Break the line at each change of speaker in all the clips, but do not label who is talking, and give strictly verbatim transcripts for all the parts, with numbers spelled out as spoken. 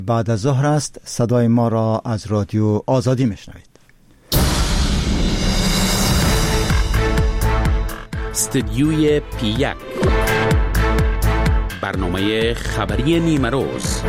بعد از ظهر است. صدای ما را از رادیو آزادی میشنوید.
استدیوی پی یک، برنامه خبری نیمه روز.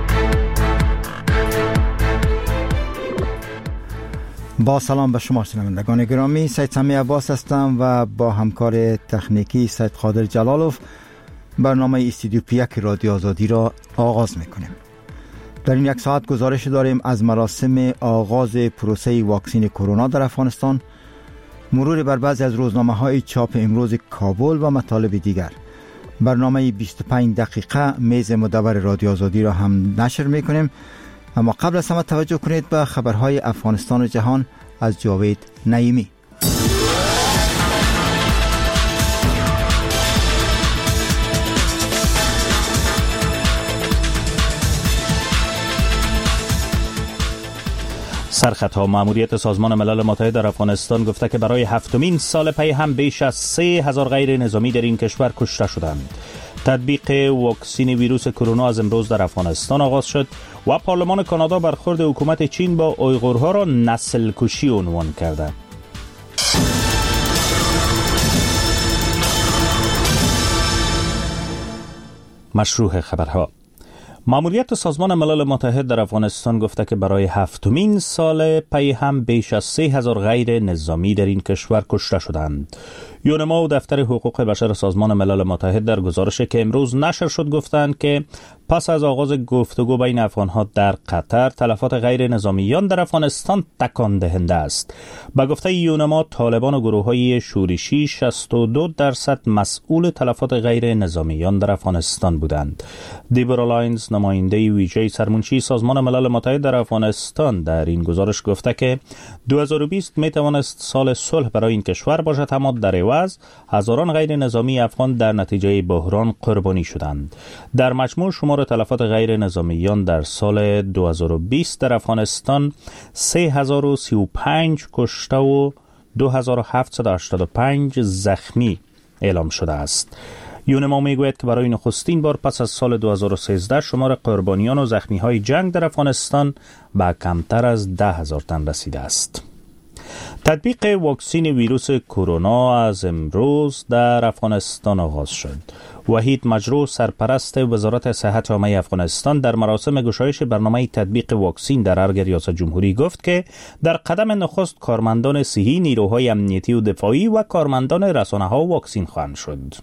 با سلام به شما شنوندگان گرامی، سید سمی عباس هستم و با همکار تکنیکی سید قادر جلالوف برنامه استدیو پی یک رادیو آزادی را آغاز میکنیم. در این یک ساعت گزارش داریم از مراسم آغاز پروسه واکسین کرونا در افغانستان، مرور بر بعضی از روزنامه‌های چاپ امروز کابل و مطالب دیگر. برنامه بیست و پنج دقیقه میز مدور رادیو آزادی را هم نشر میکنیم. اما قبل از همه توجه کنید به خبرهای افغانستان و جهان از جاوید نعیمی.
سرخطها مأموریت سازمان ملل متحد در افغانستان گفته که برای هفتمین سال پی هم بیش از سه هزار غیر نظامی در این کشور کشته شدند. تطبیق واکسین ویروس کرونا از امروز در افغانستان آغاز شد و پارلمان کانادا برخورد حکومت چین با اویغورها را نسل کشی عنوان کرده. مشروع خبرها. مأموریت سازمان ملل متحد در افغانستان گفته که برای هفتمین سال پی هم بیش از سه هزار غیر نظامی در این کشور کشته شدند. یونما و دفتر حقوق بشر سازمان ملل متحد در گزارشی که امروز نشر شد گفتند که پس از آغاز گفتگو بین افغانها در قطر، تلفات غیر نظامیان در افغانستان تکان دهنده است. با گفته یونما، طالبان و گروه‌های شورشی شصت و دو درصد مسئول تلفات غیر نظامیان در افغانستان بودند. دیبورا لاینز، نماینده ویژه سرمنشی سازمان ملل متحد در افغانستان، در این گزارش گفته که دو هزار و بیست می توانست سال صلح برای این کشور باشد، اما در عوض هزاران غیر نظامی افغان در نتیجه بحران قربانی شدند. در مجموع شمار تلفات غیر نظامیان در سال دو هزار و بیست در افغانستان سه هزار و سی و پنج کشته و دو هزار و هفتصد و هشتاد و پنج زخمی اعلام شده است. یونما میگوید که برای نخستین بار پس از سال دو هزار و سیزده شمار قربانیان و زخمی های جنگ در افغانستان به کمتر از ده هزار تن رسیده است. تطبیق واکسین ویروس کرونا از امروز در افغانستان آغاز شد. وحید مجروح، سرپرست وزارت صحت عامه افغانستان، در مراسم گشایش برنامه تطبیق واکسین در ارگ ریاست جمهوری گفت که در قدم نخست کارمندان صحی، نیروهای امنیتی و دفاعی و کارمندان رسانه‌ها واکسین خواهند شد.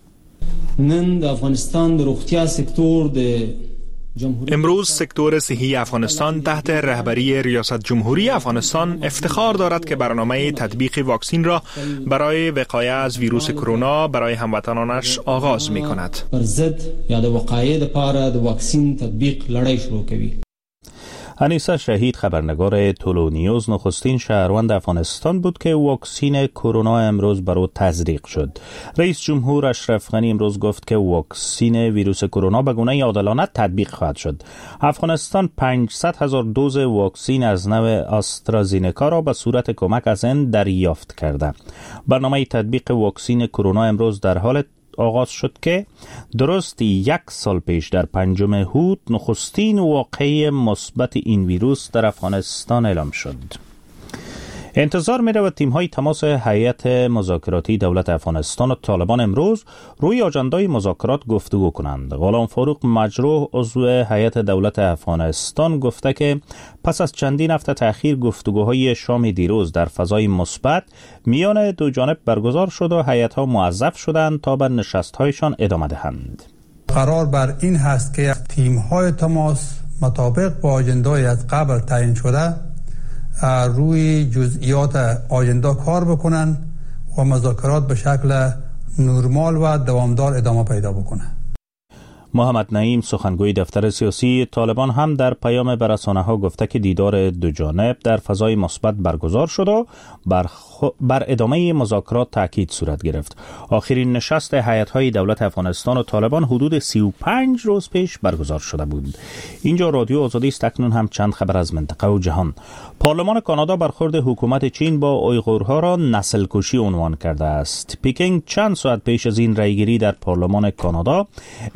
نن د افغانستان د روغتیا سکتور د
امروز سکتور صحی افغانستان تحت رهبری ریاست جمهوری افغانستان افتخار دارد که برنامه تطبیق واکسین را برای وقایه از ویروس کرونا برای هموطنانش آغاز می کند.
پر ضد یا د وقایه لپاره د واکسین تطبیق لړۍ شروع کوي.
انیسه شهید، خبرنگار طلوع نیوز، نخستین شهروند افغانستان بود که واکسین کرونا امروز بر او تزریق شد. رئیس جمهور اشرف غنی امروز گفت که واکسین ویروس کرونا به گونه عادلانه تطبیق خواهد شد. افغانستان پانصد هزار دوز واکسین از نوع آسترازینکا را به صورت کمک از هند دریافت کرده. برنامه تطبیق واکسین کرونا امروز در حال آغاز شد که درست یک سال پیش در پنجم هود نخستین واقعه مثبت این ویروس در افغانستان اعلام شد. انتظار می رود تیم های تماس هیئت مذاکراتی دولت افغانستان و طالبان امروز روی آجندای مذاکرات گفتگو کنند. غلام فاروق مجروح، عضو هیئت دولت افغانستان، گفته که پس از چندین هفته تأخیر گفتگوهای شام دیروز در فضای مثبت میان دو جانب برگزار شد و هیئت ها موظف شدند تا به نشست هایشان ادامه دهند.
قرار بر این هست که تیم های تماس مطابق با آجندای از قبل تعیین شده روی جزئیات آجندا کار بکنن و مذاکرات به شکل نرمال و دوامدار ادامه پیدا بکنه.
محمد نعیم، سخنگوی دفتر سیاسی طالبان، هم در پیام به رسانه‌ها گفته که دیدار دو جانب در فضای مثبت برگزار شد و بر, خ... بر ادامه مذاکرات تاکید صورت گرفت. آخرین نشست هیئت‌های دولت افغانستان و طالبان حدود سی و پنج روز پیش برگزار شده بود. اینجا رادیو آزادی است. اکنون هم چند خبر از منطقه و جهان. پارلمان کانادا برخورد حکومت چین با اویغورها را نسل کشی عنوان کرده است. پکینگ چند ساعت پیش از این رأیگیری در پارلمان کانادا ادعا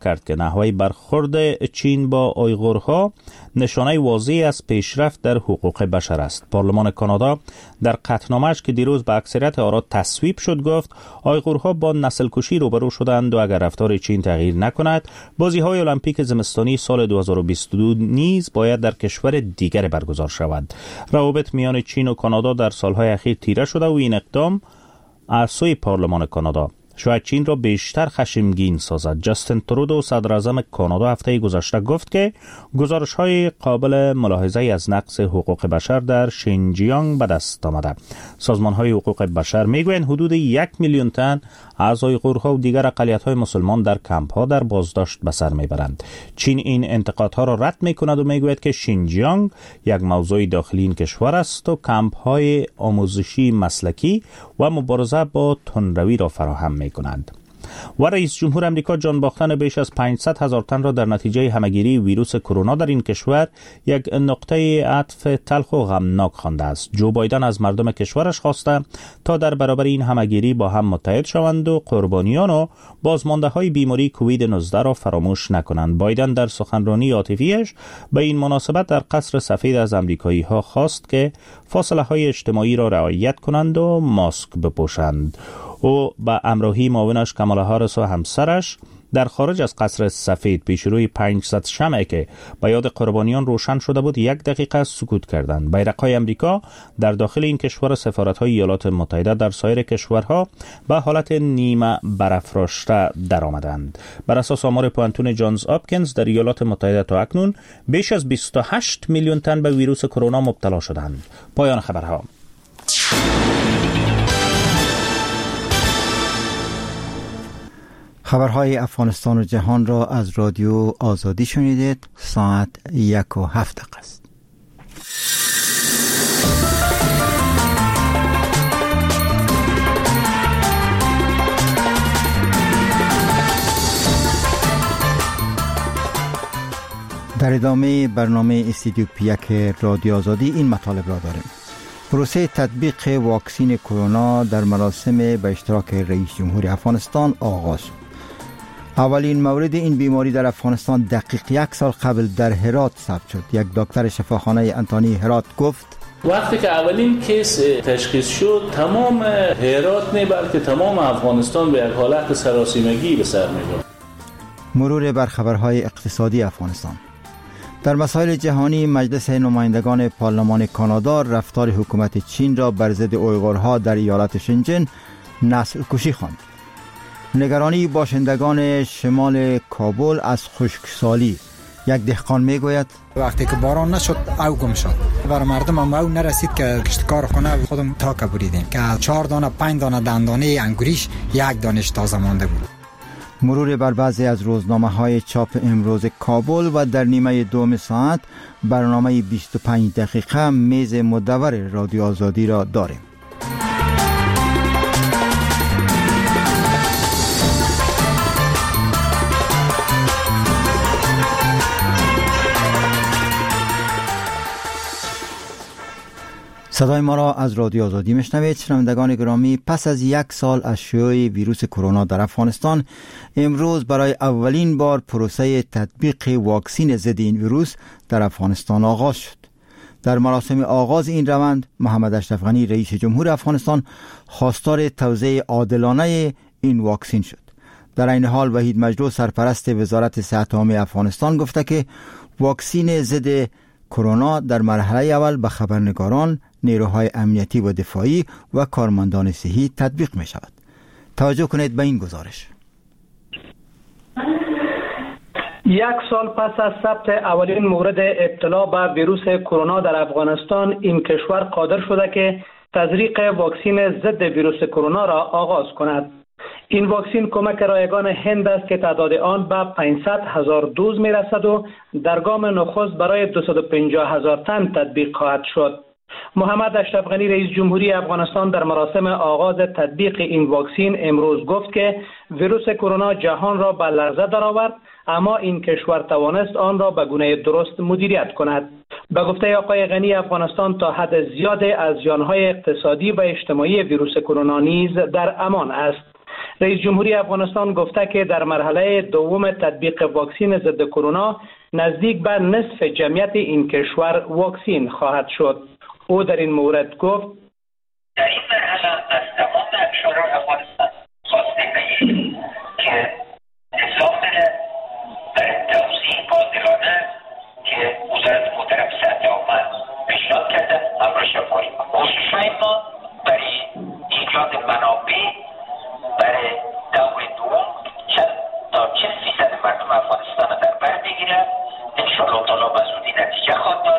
کرد که نحوه برخورد چین با اویغورها نشانه واضحی از پیشرفت در حقوق بشر است. پارلمان کانادا در قطعنامه‌اش که دیروز به اکثریت آرا تصویب شد گفت اویغورها با نسل کشی روبرو شدند و اگر رفتار چین تغییر نکند بازی‌های المپیک زمستانی سال دو هزار و بیست و دو نیز باید در کشور دیگر برگزار شود. روابط میان چین و کانادا در سالهای اخیر تیره شده و این اقدام از سوی پارلمان کانادا شاید چین را بیشتر خشمگین سازد. جاستین ترودو صدر اعظم کانادا هفته گذشته گفت که گزارش‌های قابل ملاحظه از نقض حقوق بشر در شینجیانگ به دست آمده. سازمان‌های حقوق بشر میگویند حدود یک میلیون تن از اویغورها و دیگر اقلیت‌های مسلمان در کمپ‌ها در بازداشت به سر میبرند. چین این انتقادها را رد میکند و میگوید که شینجیانگ یک موضوع داخلی این کشور است و کمپ‌های آموزشی مسلکی و مبارزه با تندروی را فراهم می‌کنند. و رئیس جمهور امریکا جان باختن بیش از پانصد هزار تن را در نتیجه همهگیری ویروس کرونا در این کشور یک نقطه عطف تلخ و غمناک خوانده است. جو بایدن از مردم کشورش خواسته تا در برابر این همهگیری با هم متحد شوند و قربانیان و بازمانده های بیماری کووید نوزده را فراموش نکنند. بایدن در سخنرانی عاطفیش به این مناسبت در قصر سفید از امریکایی ها خواست که فاصله های اجتماعی را رعایت کنند و ماسک بپوشند. او با همراهی معاونش کامالا هاریس و همسرش در خارج از قصر سفید پیش روی پانصد شمعی که به یاد قربانیان روشن شده بود یک دقیقه سکوت کردند. بیرق‌های امریکا در داخل این کشور سفارت‌های ایالات متحده در سایر کشورها به حالت نیمه برافراشته درآمدند. بر اساس آمار پوانتون جانز آپکینز در ایالات متحده تا اکنون بیش از بیست و هشت میلیون تن به ویروس کرونا مبتلا شدند. پایان خبرها.
خبرهای افغانستان و جهان را از رادیو آزادی شنیدید. ساعت یک و هفت دقیقه است. در ادامه برنامه استودیو پیک رادیو آزادی این مطالب را داریم. پروسه تطبیق واکسین کرونا در مراسم به اشتراک رئیس جمهور افغانستان آغاز شد. اولین مورد این بیماری در افغانستان دقیق یک سال قبل در هرات ثبت شد. یک دکتر شفاخانه انتانی هرات گفت
وقتی که اولین کیس تشخیص شد تمام هرات نه بلکه تمام افغانستان به یک حالت سراسیمگی به سر می‌برد.
مرور بر خبرهای اقتصادی افغانستان. در مسائل جهانی مجلس نمایندگان پارلمان کانادا رفتار حکومت چین را بر ضد اویغورها در ایالت شنجن نسل کشی خواند. نگرانی باشندگان شمال کابل از خشکسالی. یک دهقان میگوید
وقتی که باران نشد او گم شد. برای مردم هم او نرسید که کشتکار کنه. خودم تاکه بریدیم که چهار دانه پنج دانه دندانه انگوریش یک دانش تازه مانده بود.
مرور بر بعضی از روزنامه های چاپ امروز کابل و در نیمه دوم ساعت برنامه بیست و پنج دقیقه میز مدور رادیو آزادی را داریم. صدای ما را از رادیو آزادی میشنوید. شنوندگان گرامی، پس از یک سال از شیوع ویروس کرونا در افغانستان امروز برای اولین بار پروسه تطبیق واکسین ضد این ویروس در افغانستان آغاز شد. در مراسم آغاز این روند محمد اشرف غنی رئیس جمهور افغانستان خواستار توزیع عادلانه این واکسین شد. در این حال وحید مجلو سرپرست وزارت صحت عامه افغانستان گفته که واکسین ضد کرونا در مرحله اول به خبرنگاران، نیروهای امنیتی و دفاعی و کارمندان صحی تطبیق می شود. توجه کنید به این گزارش.
یک سال پس از ثبت اولین مورد ابتلا به ویروس کرونا در افغانستان، این کشور قادر شده که تزریق واکسین ضد ویروس کرونا را آغاز کند. این واکسین کمک رایگان هند است که تعداد آن به پانصد هزار دوز می رسد و در گام نخست برای دویست و پنجاه هزار تن تطبیق خواهد شد. محمد اشرف غنی رئیس جمهوری افغانستان در مراسم آغاز تطبیق این واکسین امروز گفت که ویروس کرونا جهان را به لرزه درآورد، اما این کشور توانست آن را به گونه درست مدیریت کند. به گفته آقای غنی، افغانستان تا حد زیادی از زیانهای اقتصادی و اجتماعی ویروس کرونا نیز در امان است. رئیس جمهوری افغانستان گفته که در مرحله دوم تطبیق واکسن ضد کرونا نزدیک به نصف جمعیت این کشور واکسین خواهد شد. او در این مورد گفت
در این مرحله از تمام شورای افغانستان خواسته کنید که اطلاق بده در توزیع قادرانه که وزارت محترم صحت عامه پیشنهاد کرده امرش کنیم. کوشش‌های ما برای ایجاد منابع برای دور دوم چند تا چل فیصد مردم افغانستان در بر بگیره. انشاءالله تعالی به زودی نتیجه خواهد داد.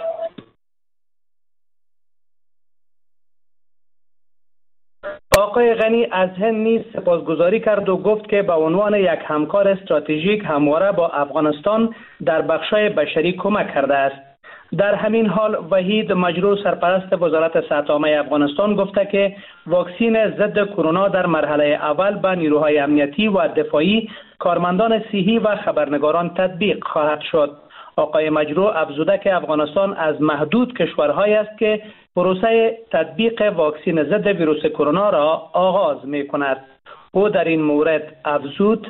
آقای غنی از هند نیز سپاسگزاری کرد و گفت که به عنوان یک همکار استراتژیک همواره با افغانستان در بخش‌های بشری کمک کرده است. در همین حال وحید مجروح سرپرست وزارت صحت عامه افغانستان گفته که واکسن ضد کرونا در مرحله اول به نیروهای امنیتی و دفاعی، کارمندان صحی و خبرنگاران تطبیق خواهد شد. آقای مجروح افزوده که افغانستان از محدود کشورهایی است که پروسه تطبیق واکسن ضد ویروس کرونا را آغاز می کند. او در این مورد افزود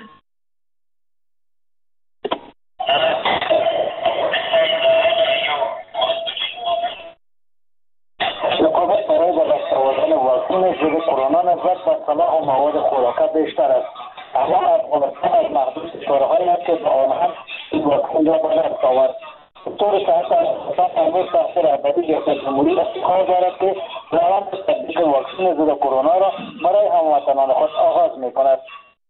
رقابت برای به دست آوردن واکسن ضد کرونا نسبت به صلاح و مواد خوراکی بیشتر است. اما افغانستان از محدود کشورهایی است که با آنها این واکسن را به دست آورد. طور صحت افغانستان امروز تحت رهبری ریاست جمهوری افتخار دارد که روند تطبیق واکسن ضد کرونا را برای هموطنان خود آغاز می‌کند.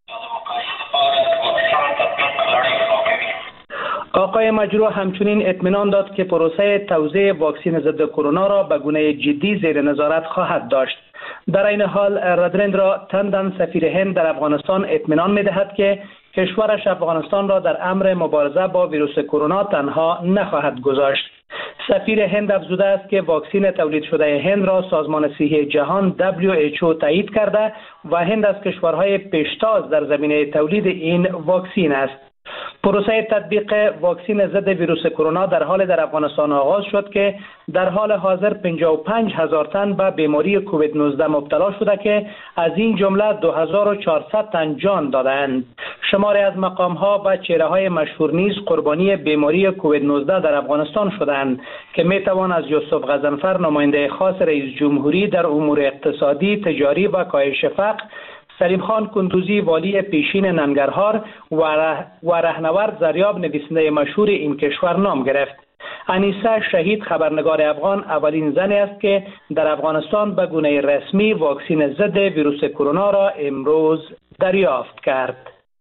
آقای مجروح همچنین اطمینان داد که پروسه توزیع واکسن ضد کرونا را به گونه جدی زیر نظارت خواهد داشت. در این حال رادریندرا تندن سفیر هند در افغانستان اطمینان می‌دهد که کشورش افغانستان را در امر مبارزه با ویروس کرونا تنها نخواهد گذاشت. سفیر هند افزوده است که واکسن تولید شده هند را سازمان صحی جهان دبلیو اچ او تایید کرده و هند از کشورهای پیشتاز در زمینه تولید این واکسن است. پروسه تطبیق واکسن ضد ویروس کرونا در حال در افغانستان آغاز شد که در حال حاضر پنجاه و پنج هزار تن به بیماری کووید نوزده مبتلا شده که از این جمله دو هزار و چهارصد تن جان دادند. شماری از مقام‌ها و چهره‌های مشهور نیز قربانی بیماری کووید نوزده در افغانستان شدند که می‌توان از یوسف غضنفر نماینده خاص رئیس جمهوری در امور اقتصادی، تجاری و کاهش فقر، سلیم خان کندوزی والی پیشین ننگرهار و, ره و رهنورد زریاب نویسنده مشهور این کشور نام گرفت. انیسه شهید خبرنگار افغان اولین زنی است که در افغانستان به گونه رسمی واکسن ضد ویروس کرونا را امروز دریافت کرد.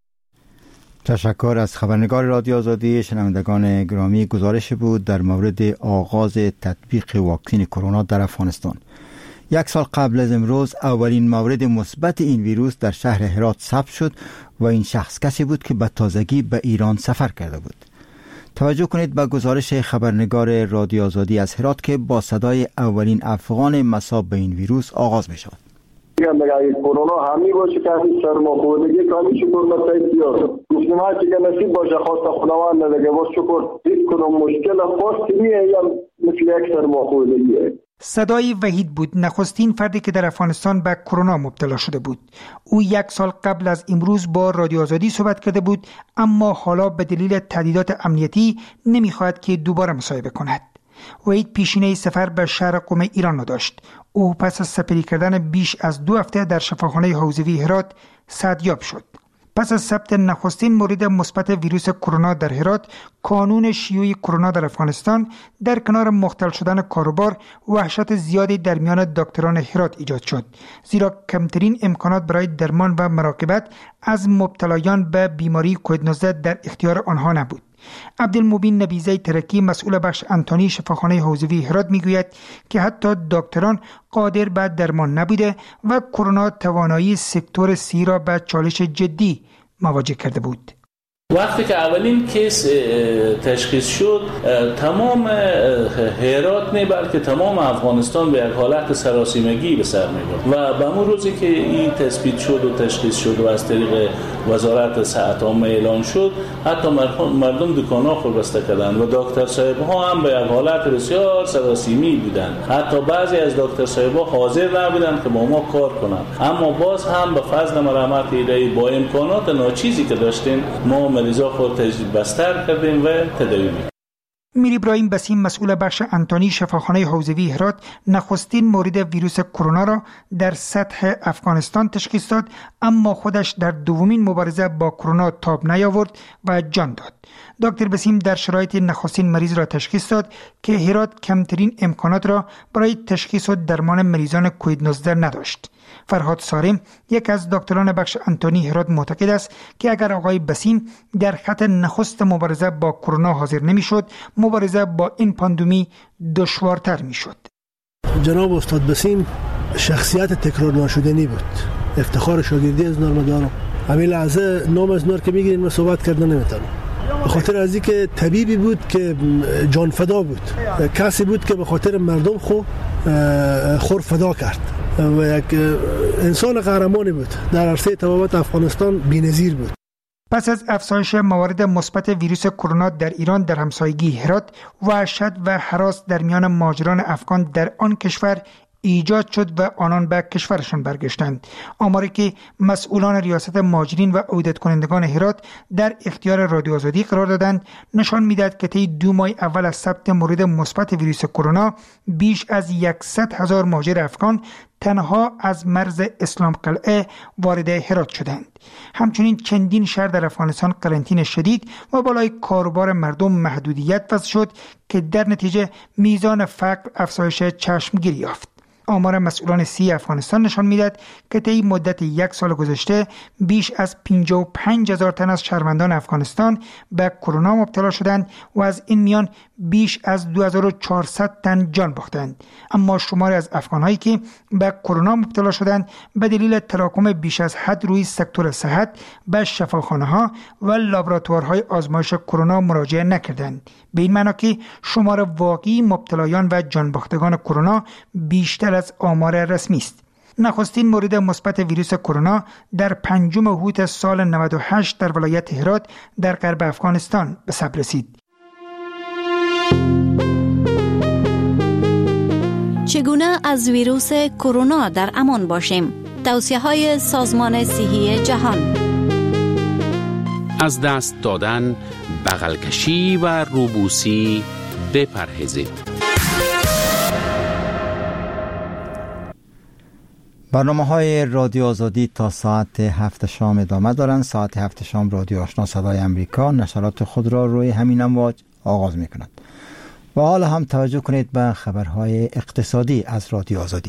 تشکر از خبرنگار رادیو آزادی. شنوندگان گرامی، گزارش بود در مورد آغاز تطبیق واکسن کرونا در افغانستان. یک سال قبل از امروز اولین مورد مثبت این ویروس در شهر هرات ثبت شد و این شخص کسی بود که به تازگی به ایران سفر کرده بود. توجه کنید به گزارش خبرنگار رادیو آزادی از هرات که با صدای اولین افغان مصاب به این ویروس آغاز می شود.
اگر کرونا همی باشه که همین سرماخوردگی کامی شکر نتایی سیاست مسلم ها چه که نصیب باشه خواست خداوند ندگه باز شکر هیچ کنم مشکل خواست نیه یا مثل یک سرماخوردگیه.
صدای وحید بود، نخستین فردی که در افغانستان به کرونا مبتلا شده بود. او یک سال قبل از امروز با رادیو آزادی صحبت کرده بود، اما حالا به دلیل تهدیدات امنیتی نمیخواهد که دوباره مصاحبه کند. وحید پیشینه سفر به شهر قم ایران داشت. او پس از سپری کردن بیش از دو هفته در شفاخانه حوزوی هرات صحتیاب شد. پس از ثبت نخستین مورد مثبت ویروس کرونا در هرات، کانون شیوع کرونا در افغانستان در کنار مختل شدن کاروبار وحشت زیادی در میان دکتران هرات ایجاد شد، زیرا کمترین امکانات برای درمان و مراقبت از مبتلایان به بیماری کووید نوزده در اختیار آنها نبود. عبدالمبین نبیزه ترکی مسئول بخش انتونی شفاخانه حوزوی هرات میگوید که حتی دکتران قادر به درمان نبوده و کرونا توانایی سکتور سی را به چالش جدی مواجه کرده بود.
وقتی که اولین کیس تشخیص شد، تمام هرات نه بلکه تمام افغانستان به یک حالت سراسیمگی به سر می‌برد و به همون روزی که این تثبیت شد و تشخیص شد و از طریق وزارت صحت عامه اعلان شد، حتی مردم دکان‌ها خود بسته کردند و دکتر صاحب‌ها هم به یک حالت بسیار سراسیمی بودند. حتی بعضی از دکتر صاحب‌ها حاضر نبودند که با ما کار کنند، اما باز هم به فضل مرحمت الهی با امکانات ناچیزی که داشتیم ما مریضا خود بستر کردیم و تداوی می‌کنیم.
میر ابراهیم بسیم، مسئول بخش انتونی شفاخانه حوزوی هرات، نخستین مورد ویروس کرونا را در سطح افغانستان تشخیص داد، اما خودش در دومین مبارزه با کرونا تاب نیاورد و جان داد. دکتر بسیم در شرایط نخستین مریض را تشخیص داد که هرات کمترین امکانات را برای تشخیص و درمان مریضان کووید نوزده نداشت. فرهاد سارم، یک از دکتران بخش انتونی هرات، معتقد است که اگر آقای بسیم در خط نخست مبارزه با کرونا حاضر نمی‌شد، مبارزه با این پاندمی دشوارتر می‌شد.
جناب استاد بسیم شخصیت تکرار ناشدنی بود. افتخار شاگردی از نور دارم. همین لحظه نام از نور که میگیرین و صحبت کردن نمیتونم. به خاطر از اینکه طبیبی بود که جان فدا بود، کسی بود که به خاطر مردم خو خور فدا کرد و یک انسان قهرمانی بود. در عرصه طبابت افغانستان بی‌نظیر بود.
پس از افزایش موارد مثبت ویروس کرونا در ایران در همسایگی هرات، وحشت و هراس در میان مهاجران افغان در آن کشور ایجاد شد و آنان به کشورشان برگشتند. آماری که مسئولان ریاست مهاجرین و عودت کنندگان هرات در اختیار رادیو آزادی قرار دادند نشان می‌دهد که طی دو ماه اول از ثبت مورد مثبت ویروس کرونا بیش از صد هزار مهاجر افغان تنها از مرز اسلام قلعه وارد هرات شدند. همچنین چندین شهر در افغانستان قرنطینه شدید و بالای کاروبار مردم محدودیت وضع شد که در نتیجه میزان فقر افزایش چشمگیری یافت. آمار مسئولان صحی افغانستان نشان می‌دهد که طی مدت یک سال گذشته بیش از پنجاه و پنج هزار تن از شهروندان افغانستان به کرونا مبتلا شدند و از این میان بیش از دو هزار و چهارصد تن جان باختند. اما شماری از افغان‌هایی که به کرونا مبتلا شدند به دلیل تراکم بیش از حد روی سکتور صحت به شفاخانه‌ها و لابراتوارهای آزمایش کرونا مراجعه نکردند. به این معنی که شمار واقعی مبتلایان و جان باختگان کرونا بیشتر از آمار رسمی است. نخستین مورد مثبت ویروس کرونا در پنجم اوت سال نود و هشت در ولایت هرات در غرب افغانستان به ثبت رسید.
چگونه از ویروس کرونا در امان باشیم؟ توصیه‌های سازمان صحی جهان.
از دست دادن، بغل کشی و روبوسی بپرهیزید.
برنامه های رادیو آزادی تا ساعت هفت شام ادامه دارند. ساعت هفت شام رادیو آشنا صدای امریکا نشرات خود را روی همین امواج آغاز می کند. و حالا هم توجه کنید به خبرهای اقتصادی از رادیو آزادی.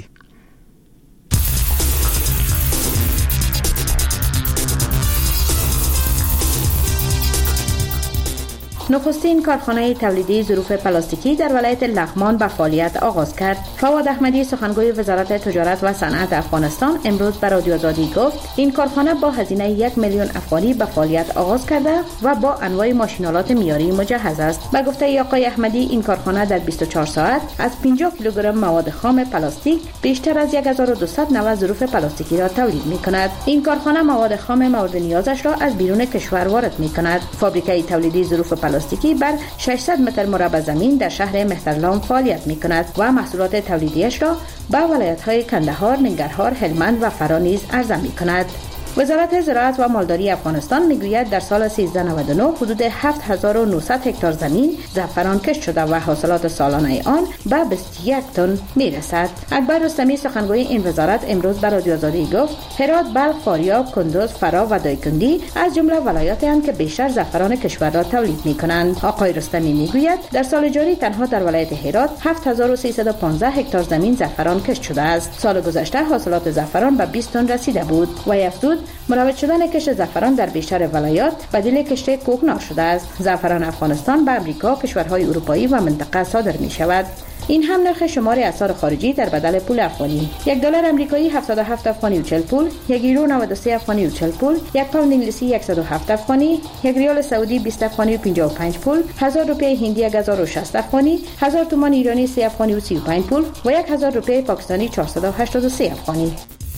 نخستین کارخانه تولیدی ظروف پلاستیکی در ولایت لغمان به فعالیت آغاز کرد. فواد احمدی، سخنگوی وزارت تجارت و صنعت افغانستان، امروز به رادیو آزادی گفت این کارخانه با هزینه یک میلیون افغانی به فعالیت آغاز کرده و با انواع ماشینالات معیاری مجهز است. به گفته آقای احمدی، این کارخانه در بیست و چهار ساعت از پنجاه کیلوگرم مواد خام پلاستیک بیشتر از هزار و دویست نوع ظروف پلاستیکی را تولید می‌کند. این کارخانه مواد خام مورد نیازش را از بیرون کشور وارد می‌کند. فابریکه تولیدی ظروف پلاستیکی بر ششصد متر مربع زمین در شهر مهترلام فعالیت می‌کند و محصولات تولیدیش را به ولایت‌های کندهار، ننگرهار، هلمند و فرا نیز عرضه می‌کند. وزارت زراعت و مالداری افغانستان میگوید در سال سیزده نود و نه حدود هفت هزار و نهصد هکتار زمین زعفران کشت شده و حاصلات سالانه آن به بیست و یک تن میرسد. اکبر رستمی، سخنگوی این وزارت، امروز به رادیو آزادی گفت هرات، بلخ، فاریاب، کندوز، فرا و دایکندی از جمله ولایاتی هستند که بیشتر زعفران کشور را تولید میکنند. آقای رستمی میگوید در سال جاری تنها در ولایت هرات هفت هزار و سیصد و پانزده هکتار زمین زعفران کشت شده است. سال گذشته حاصلات زعفران به بیست تن رسیده بود و افزود مروج شدن کشت زعفران در بیشتر ولایات بدیل کشت کوکنار شده است. زعفران افغانستان به امریکا، کشورهای اروپایی و منطقه صادر می شود. این هم نرخ شمار اسعار خارجی در بدل پول افغانی. یک دلار آمریکایی هفتاد و هفت افغانی و چهل پول، یک یورو نود و سه افغانی و چهل پول، یک پوند انگلیسی صد و هفت افغانی، یک ریال سعودی بیست افغانی و پنجاه و پنج پول، هزار روپیه هندی یک هزار و شصت افغانی، هزار تومان ایرانی سه افغانی و سی و پنج پول و یک هزار روپیه پاکستانی چهارصد و هشتاد و سه افغانی.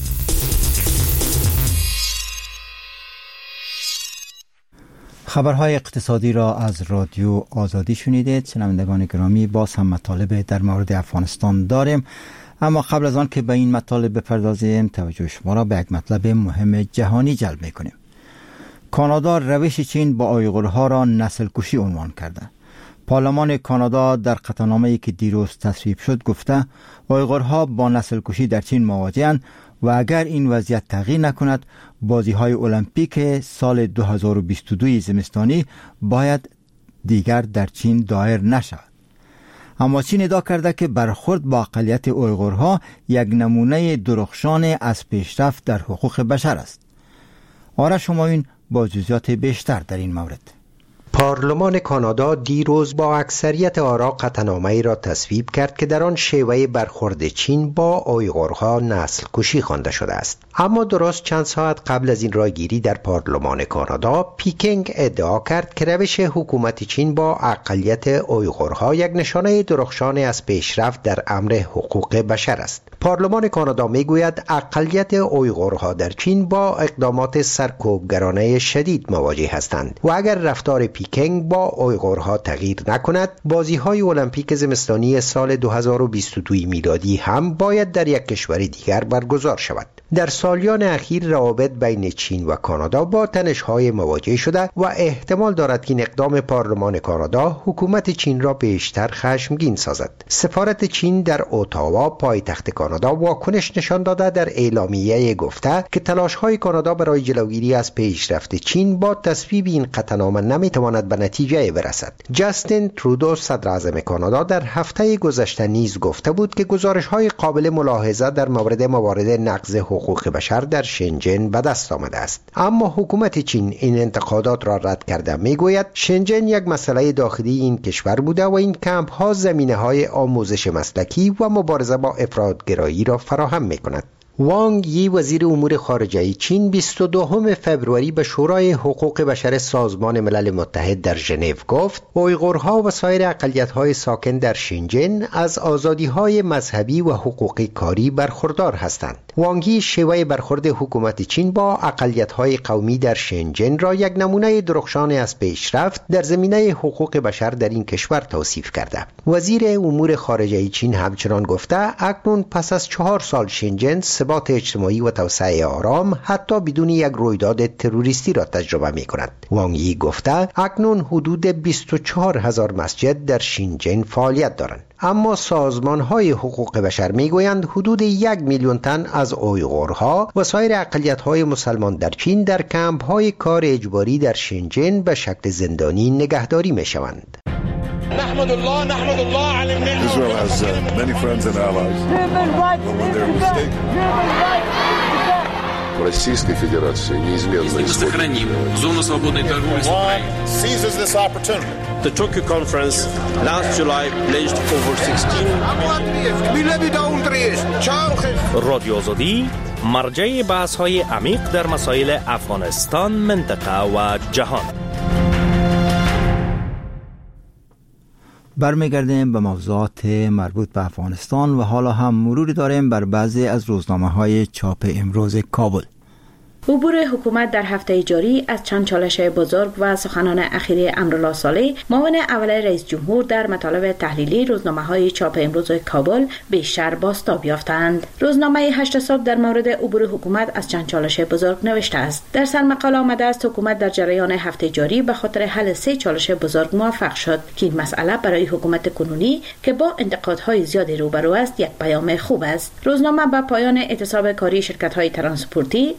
خبرهای اقتصادی را از رادیو آزادی شنیدید. شنوندگان گرامی، باز هم مطالب در مورد افغانستان داریم، اما قبل از آن که به این مطالب بپردازیم توجه شما را به یک مطلب مهم جهانی جلب می‌کنیم. کانادا روش چین با آیغورها را نسل کشی عنوان کرده. پارلمان کانادا در قطعنامه‌ای که دیروز تصویب شد گفته آیغورها با نسل کشی در چین مواجه‌اند و اگر این وضعیت تغییر نکند بازی‌های المپیک سال دو هزار و بیست و دو زمستانی باید دیگر در چین دایر نشود. اما چین ادعا کرده که برخورد با اقلیت اویغورها یک نمونه درخشان از پیشرفت در حقوق بشر است. آرش همایون با جزئیات بیشتر در این مورد.
پارلمان کانادا دیروز با اکثریت آرا قطعنامه‌ای را تصویب کرد که در آن شیوه برخورد چین با اویغورها نسل کشی خوانده شده است. اما درست چند ساعت قبل از این رایگیری در پارلمان کانادا، پیکنگ ادعا کرد که روش حکومت چین با اقلیت اویغورها یک نشانه درخشان از پیشرفت در امر حقوق بشر است. پارلمان کانادا میگوید اقلیت اویغورها در چین با اقدامات سرکوبگرانه شدید مواجه هستند و اگر رفتار پیکنگ با اویغورها تغییر نکند، بازی‌های المپیک زمستانی سال دو هزار و بیست و دو میلادی هم باید در یک کشور دیگر برگزار شود. در سالیان اخیر روابط بین چین و کانادا با تنش‌های مواجه شده و احتمال دارد که این اقدام پارلمان کانادا حکومت چین را بیشتر خشمگین سازد. سفارت چین در اتاوا پایتخت کانادا واکنش نشان داده در اعلامیه گفته که تلاش‌های کانادا برای جلوگیری از پیشرفت چین با تصویب این قطعنامه نمی‌تواند به نتیجه برسد. جاستین ترودو صدر اعظم کانادا در هفته گذشته نیز گفته بود که گزارش‌های قابل ملاحظه در مورد موارد نقض حقوق بشر در شنجن به دست آمده است. اما حکومت چین این انتقادات را رد کرده میگوید شنجن یک مسئله داخلی این کشور بوده و این کمپ ها زمینه های آموزش مسلکی و مبارزه با افراطگرایی را فراهم میکند. وانگ یی وزیر امور خارجه چین بیست و دوم فوریه به شورای حقوق بشر سازمان ملل متحد در ژنو گفت اویغورها و سایر اقلیت‌های ساکن در شنجن از آزادی‌های مذهبی و حقوقی کاری برخوردار هستند. وانگ یی شیوه برخورد حکومت چین با اقلیت‌های قومی در شنجن را یک نمونه درخشان از پیشرفت در زمینه حقوق بشر در این کشور توصیف کرده. وزیر امور خارجه چین همچنان گفته اکنون پس از چهار سال شنجن ثبات اجتماعی و توسعه آرام حتی بدون یک رویداد تروریستی را تجربه می کند. وانگ یی گفته اکنون حدود بیست و چهار هزار مسجد در شنجن فعالیت دارند. اما سازمان‌های حقوق بشر می‌گویند حدود یک میلیون تن از اویغورها و سایر اقلیت‌های مسلمان در چین در کمپ‌های کار اجباری در شنجن به شکل زندانی نگهداری می‌شوند.
نحمد الله نحمد الله على النعمة. Israel has uh, many friends and allies. But when they're mistaken.
Российской Федерации неизменно
сохраним зону свободной торговли с Украиной.
Seizes this opportunity.
The Tokyo conference last July pledged over sixteen رادیو آزادی مرجع بحث‌های عمیق در مسائل افغانستان، منطقه و جهان.
برمیگردیم به موضوعات مربوط به افغانستان و حالا هم مروری داریم بر بعضی از روزنامه‌های چاپ امروز کابل.
عبور حکومت در هفته جاری از چند چالش بزرگ و سخنان اخیر امرالله صالح معاون اول رئیس جمهور در مطالب تحلیلی روزنامه‌های چاپ امروز کابل بیشتر بازتاب یافتند. روزنامه هشت صبح در مورد عبور حکومت از چند چالش بزرگ نوشته است. در سرمقاله آمده است حکومت در جریان هفته جاری به خاطر حل سه چالش بزرگ موفق شد که این مسئله برای حکومت کنونی که با انتقادهای زیادی روبرو است یک پیام خوب است. روزنامه به پایان اعتصاب کاری شرکت‌های ترانسپورتی، اعتراض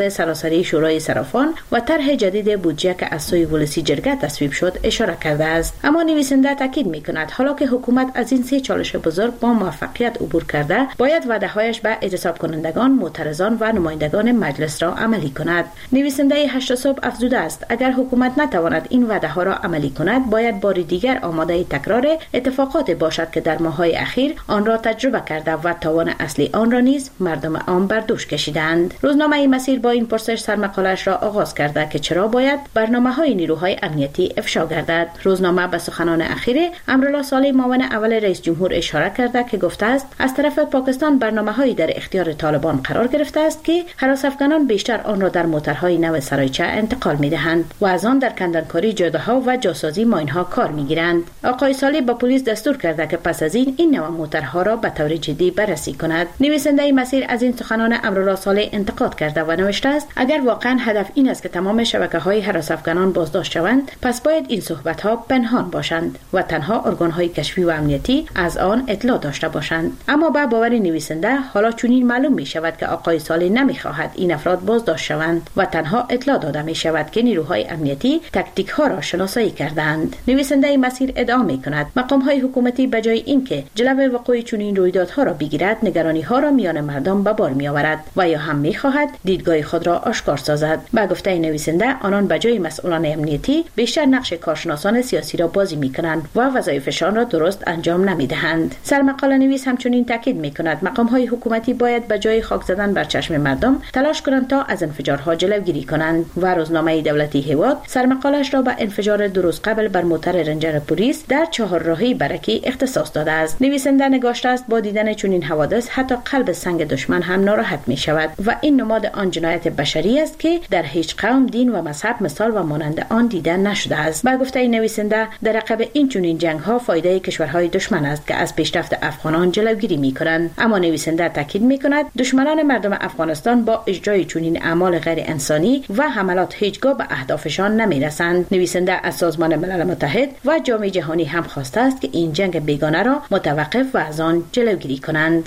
اجرای سراسری شورای صرافان و طرح جدید بودجه که از سوی ولسی جرگه تصویب شد اشاره کرده است. اما نویسنده تاکید می‌کند حالا که حکومت از این سه چالش بزرگ با موفقیت عبور کرده، باید وعده‌هایش به اعتصاب کنندگان، معترضان و نمایندگان مجلس را عملی کند. نویسنده هشت صبح افزوده است اگر حکومت نتواند این وعده‌ها را عملی کند، باید بار دیگر آماده تکرار اتفاقات باشد که در ماه‌های اخیر آن را تجربه کرده و توان اصلی آن را نیز مردم عام بر دوش کشیدند. روزنامه مسیر با این پرسش سرمقاله‌اش را آغاز کرده که چرا باید برنامه‌های نیروهای امنیتی افشا گردد. روزنامه به سخنان اخیر امرالله صالح معاون اول رئیس جمهور اشاره کرده که گفته است از طرف پاکستان برنامه‌هایی در اختیار طالبان قرار گرفته است که هراس افغانان بیشتر آن را در موترهای نو سرایچه انتقال می‌دهند و از آن در کندنکاری جاده‌ها و جاسازی ماین‌ها کار می‌گیرند. آقای صالح به پلیس دستور کرده که پس از این این نوع موترها را به طور جدی بررسی کند. نویسنده مسیر از این سخنان امرالله صالح انتقاد کرده و نوشته است اگر واقعا هدف این است که تمام شبکه‌های هراس افغانان بازداشت شوند، پس باید این صحبت‌ها پنهان باشند و تنها ارگان‌های کشفی و امنیتی از آن اطلاع داشته باشند. اما با باور نویسنده حالا چنین معلوم می شود که آقای صالح نمی‌خواهد این افراد بازداشت شوند و تنها اطلاع داده می شود که نیروهای امنیتی تاکتیک ها را شناسایی کردند. نویسنده مسیر ادعا می کند مقام‌های حکومتی به جای اینکه جلو وقوع چنین رویدادها را بگیرد، نگرانی ها را میان مردم به بار می آورد و یا هم می خواهد دیدگاه خود را آشکار سازد. با گفته نویسنده آنان به جای مسئولان امنیتی بیشتر نقش کارشناسان سیاسی را بازی می کنند و وظایفشان را درست انجام نمی دهند. سرمقاله نویس همچنین تاکید می کند مقام‌های حکومتی باید به جای خاک زدن بر چشم مردم تلاش کنند تا از انفجارها جلوگیری کنند و روزنامه دولتی هیواد سرمقاله‌اش را به انفجار دو روز قبل بر موتر رنجر پلیس در چهارراهی برکی اختصاص داده است. نویسنده نگاشته است با دیدن چنین حوادث حتی قلب سنگ دشمن هم ناراحت می شود و این نماد آن جنایت بشری است که در هیچ قوم، دین و مذهب مثال و مانند آن دیده نشده است. با گفته نویسنده در عقب این چنین جنگ ها فایده کشورهای دشمن است که از پیشرفت افغانان جلوگیری می کنند. اما نویسنده تاکید می کند دشمنان مردم افغانستان با اجرای چنین اعمال غیر انسانی و حملات هیچگاه به اهدافشان نمی رسند. نویسنده از سازمان ملل متحد و جامعه جهانی هم خواسته است که این جنگ بیگانه را متوقف و از آن جلوگیری کنند.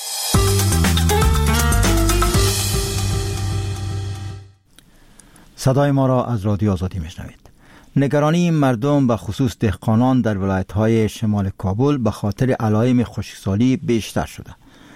صدای ما را از رادیو آزادی میشنوید. نگرانی مردم به خصوص دهقانان در ولایت‌های شمال کابل به خاطر علائم خشکسالی بیشتر شده.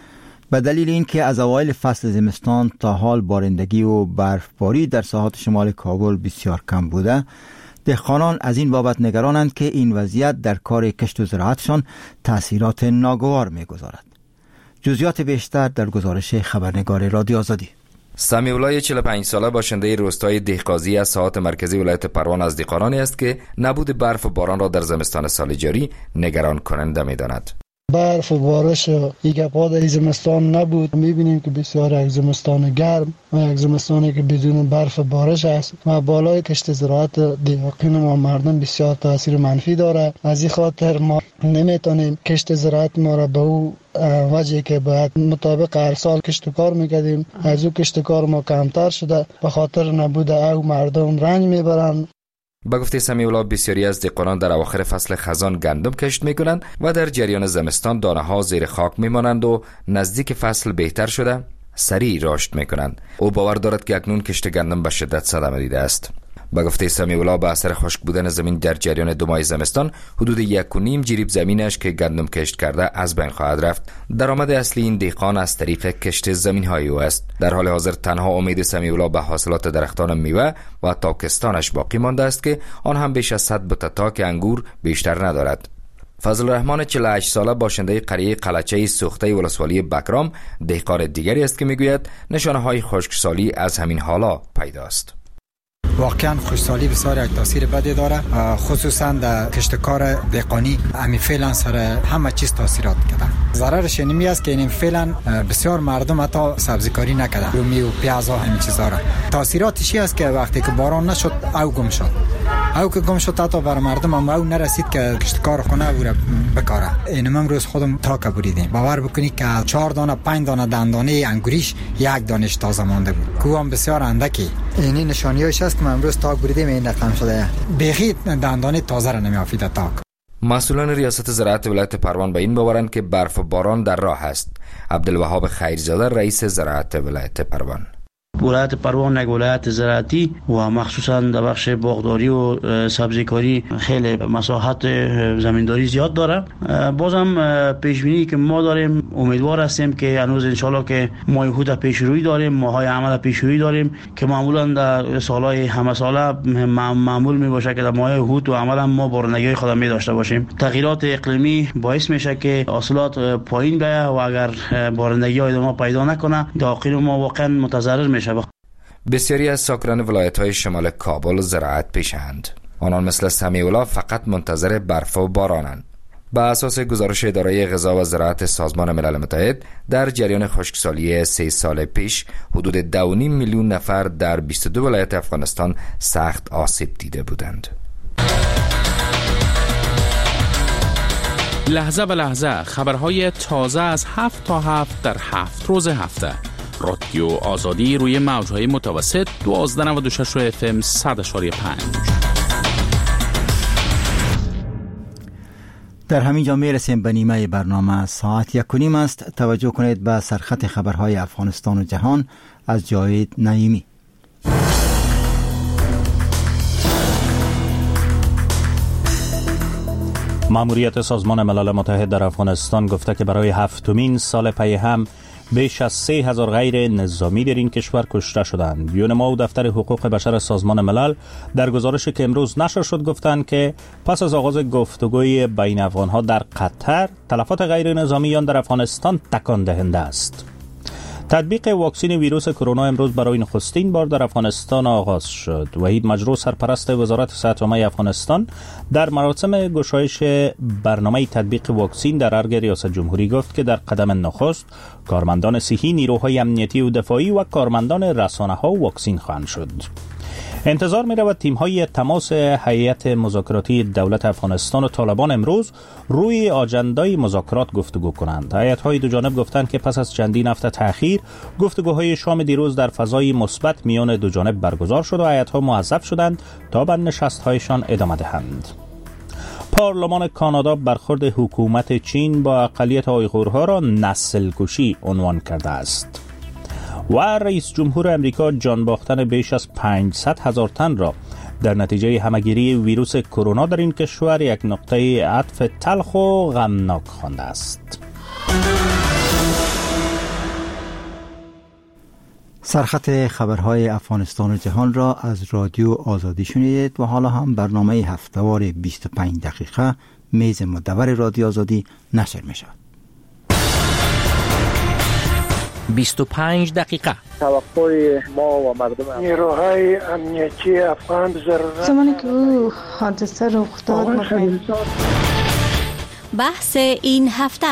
به دلیل اینکه از اوایل فصل زمستان تا حال بارندگی و برفباری در ساحات شمال کابل بسیار کم بوده، دهقانان از این بابت نگرانند که این وضعیت در کار کشت و زراعتشان تأثیرات ناگوار می‌گذارد. جزئیات بیشتر در گزارش خبرنگار رادیو آزادی.
سمیع چهل و پنج ساله باشنده روستای دهقازی از ساحات مرکزی ولایت پروان از دهقانانی است که نبود برف و باران را در زمستان سال جاری نگران کننده می‌داند.
برف و بارش یک گپا در زمستان نبود. می‌بینیم که بسیار یک زمستان گرم و یک زمستانی که بدون برف و بارش است و بالای کشت زراعت دهقان و مردم بسیار تاثیر منفی داره. از این خاطر ما نمیتونیم کشت زراعت ما را به او وجهی که باید مطابق هر سال کشت و کار میکردیم از او کشت کار ما کمتر شده، به خاطر نبود او مردم رنج میبرند.
با گفته سمیع الله بسیاری از دهقانان در اواخر فصل خزان گندم کشت میکنند و در جریان زمستان دانه ها زیر خاک میمانند و نزدیک فصل بهتر شده سریع رشد میکنند. او باور دارد که اکنون کشت گندم به شدت صدمه دیده است. با گفته سمیع الله به اثر خشک بودن زمین در جریان دو ماه زمستان حدود یک و نیم جریب زمینش که گندم کشت کرده از بین خواهد رفت. درآمد اصلی این دهقان از طریق کشت زمین های او است. در حال حاضر تنها امید سمیع الله به حاصلات درختان میوه و تاکستانش باقی مانده است که آن هم بیش از صد بوته تاک انگور بیشتر ندارد. فضل الرحمن چهل و هشت ساله باشنده قریه قلعچه سوخته ولسوالی بکرام دهقان دیگری است که میگوید نشانه های خشکسالی از همین حالا پیداست.
واقعا خشکسالی بسیار یک تاثیر بدی داره، خصوصا در کشتکار دهقانی همین فعلا سر همه چیز تاثیرات کرده. ضررش اینمی است که این فعلا بسیار مردم حتی سبزیکاری نکرده، رومی و پیاز و همین چیزا را. تاثیراتش است که وقتی که باران نشد او گم شد، او که گم شد حتی بر مردم هم او نرسید که کشتکار خونه او را بکاره. این امروز خودم تاک بریدیم. باور بکنید که چهار دانه پنج دانه دندانه انگوریش یک دانش تازه مانده بود. کوام بسیار اندکی. این نشانیاش است که ما امروز تاک بریدیم این رقم شده. بیخی دندانه تازه را نمیافیده تاک.
مسئولان ریاست زراعت ولایت پروان به این باورند که برف و باران در راه است. عبدالوهاب خیرزاده رئیس زراعت ولایت پروان:
ولایت پروان یک ولایت زراعتی و مخصوصا در بخش باغداری و سبزیکاری خیلی مساحت زمینداری زیاد داره. بازم پیش بینی که ما داریم، امیدوار هستیم که هنوز ان شاءالله که ماه هوت پیش روی داریم، ماهای عمل پیش روی داریم که معمولا در سالهای همه ساله معمول می باشه که در ماه هوت و عملا ما بارندگی خود می داشته باشیم. تغییرات اقلیمی باعث میشه که حاصلات پایین بیاد و اگر بارندگی ادامه پیدا نکنه داخل ما واقعا متضرر میشه.
بسیاری از ساکنان ولایت‌های شمال کابل زراعت پیشند. آنان مثل سمیع‌الله فقط منتظر برف و بارانند. بر اساس گزارش اداره غذا و زراعت سازمان ملل متحد در جریان خشکسالی سه سال پیش حدود دو و نیم میلیون نفر در بیست و دو ولایت افغانستان سخت آسیب دیده بودند.
لحظه به لحظه خبرهای تازه از هفت تا هفت در هفت روز هفته. رادیو آزادی روی موجهای متوسط دوازده نود و شش اف ام صد اشاری پنج.
در همین جا میرسیم به نیمه برنامه. ساعت یک و نیم است. توجه کنید به سرخط خبرهای افغانستان و جهان از جاوید نعیمی.
ماموریت سازمان ملل متحد در افغانستان گفته که برای هفتمین سال پی هم بیش از سه هزار غیر نظامی در این کشور کشته شدند. یونما و دفتر حقوق بشر سازمان ملل در گزارشی که امروز نشر شد گفتند که پس از آغاز گفتگوی بین افغانها در قطر، تلفات غیر نظامیان در افغانستان تکان دهنده است. تطبیق واکسن ویروس کرونا امروز برای نخستین بار در افغانستان آغاز شد. وحید مجروح سرپرست وزارت صحت عامه افغانستان در مراسم گشایش برنامه تطبیق واکسن در ارگ ریاست جمهوری گفت که در قدم نخست کارمندان صحی، نیروهای امنیتی و دفاعی و کارمندان رسانه‌ها واکسن خواهند شد. انتظار می رود تیم های تماس هیئت مذاکراتی دولت افغانستان و طالبان امروز روی آجندای مذاکرات گفتگو کنند. هیئت های دو جانب گفتند که پس از چندین هفته تأخیر گفتگوهای شام دیروز در فضای مثبت میان دو جانب برگزار شد و هیئت ها موظف شدند تا به نشست هایشان ادامه دهند. پارلمان کانادا برخورد حکومت چین با اقلیت آیغورها را نسل کشی عنوان کرده است. و رئیس جمهور امریکا جان باختن بیش از پانصد هزار تن را در نتیجه همهگیری ویروس کرونا در این کشور یک نقطه عطف تلخ و غمناک خوانده است.
سرخط خبرهای افغانستان و جهان را از رادیو آزادی شنیدید و حالا هم برنامه هفتهوار بیست و پنج دقیقه میز مدور رادیو آزادی نشر می شود.
بیست و پنج دقیقه
توقع ما و مردم نیروهای امنیتی افغان ضرورت
زمانی که او حادثه رخ داد
بحث این هفته.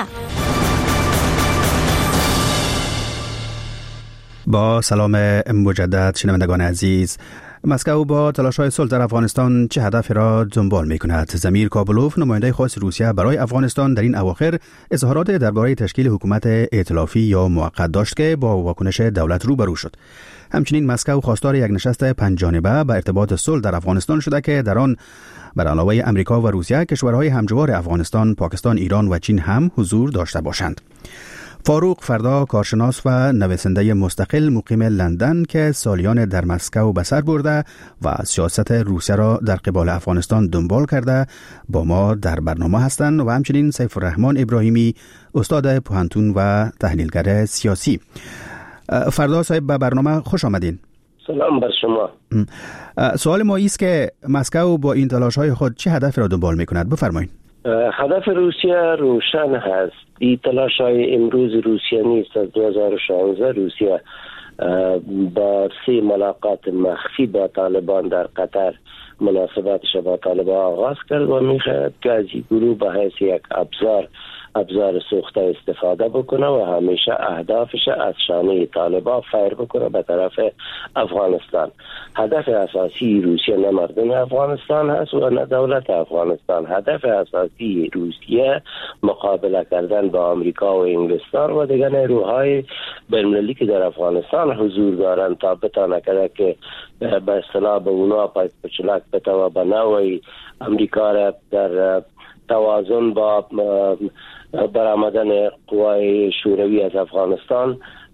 با سلام مجدد شنوندگان عزیز، مسکو با تلاش‌های صلح در افغانستان چه هدفی را دنبال می‌کند؟ زمیر کابلوف، نماینده خاص روسیه برای افغانستان، در این اواخر اظهارات درباره تشکیل حکومت ائتلافی یا موقت داشت که با واکنش دولت روبرو شد. همچنین مسکو خواستار یک نشست پنج جانبه به ارتباط صلح در افغانستان شده که در آن بر علاوه امریکا و روسیه کشورهای همجوار افغانستان، پاکستان، ایران و چین هم حضور داشته باشند. فاروق فردا، کارشناس و نویسنده مستقل مقیم لندن که سالیان در مسکو به سر برده و سیاست روسیه را در قبال افغانستان دنبال کرده، با ما در برنامه هستند و همچنین سیف الرحمن ابراهیمی، استاد پوهنتون و تحلیلگر سیاسی. فردا صاحب به برنامه خوش آمدین.
سلام بر شما.
سوال ما است که مسکو با این تلاش‌های خود چه هدفی را دنبال می‌کند؟ بفرمایید.
هدف روسیه روشن هست. این تلاش‌های امروز روسیه نیست. از دو هزار و شانزده روسیه با سه ملاقات مخفی با طالبان در قطر مناسباتش با طالبان آغاز کرد و میخواهد که از این گروه به حیث یک ابزار ابزار سوخته استفاده بکنه و همیشه اهدافش از شانه طالبان فیر بکنه به طرف افغانستان. هدف اساسی روسیه نه مردم افغانستان هست و نه دولت افغانستان. هدف اساسی روسیه مقابله کردن با آمریکا و انگلستان و دیگر نیروهای بین‌المللی که در افغانستان حضور دارند تا بتانه کرده که به اصطلاح به اونا پایپ پچلک بتوه به نوعی امریکا را در توازن با برآمدن قوای شوروی از افغانستان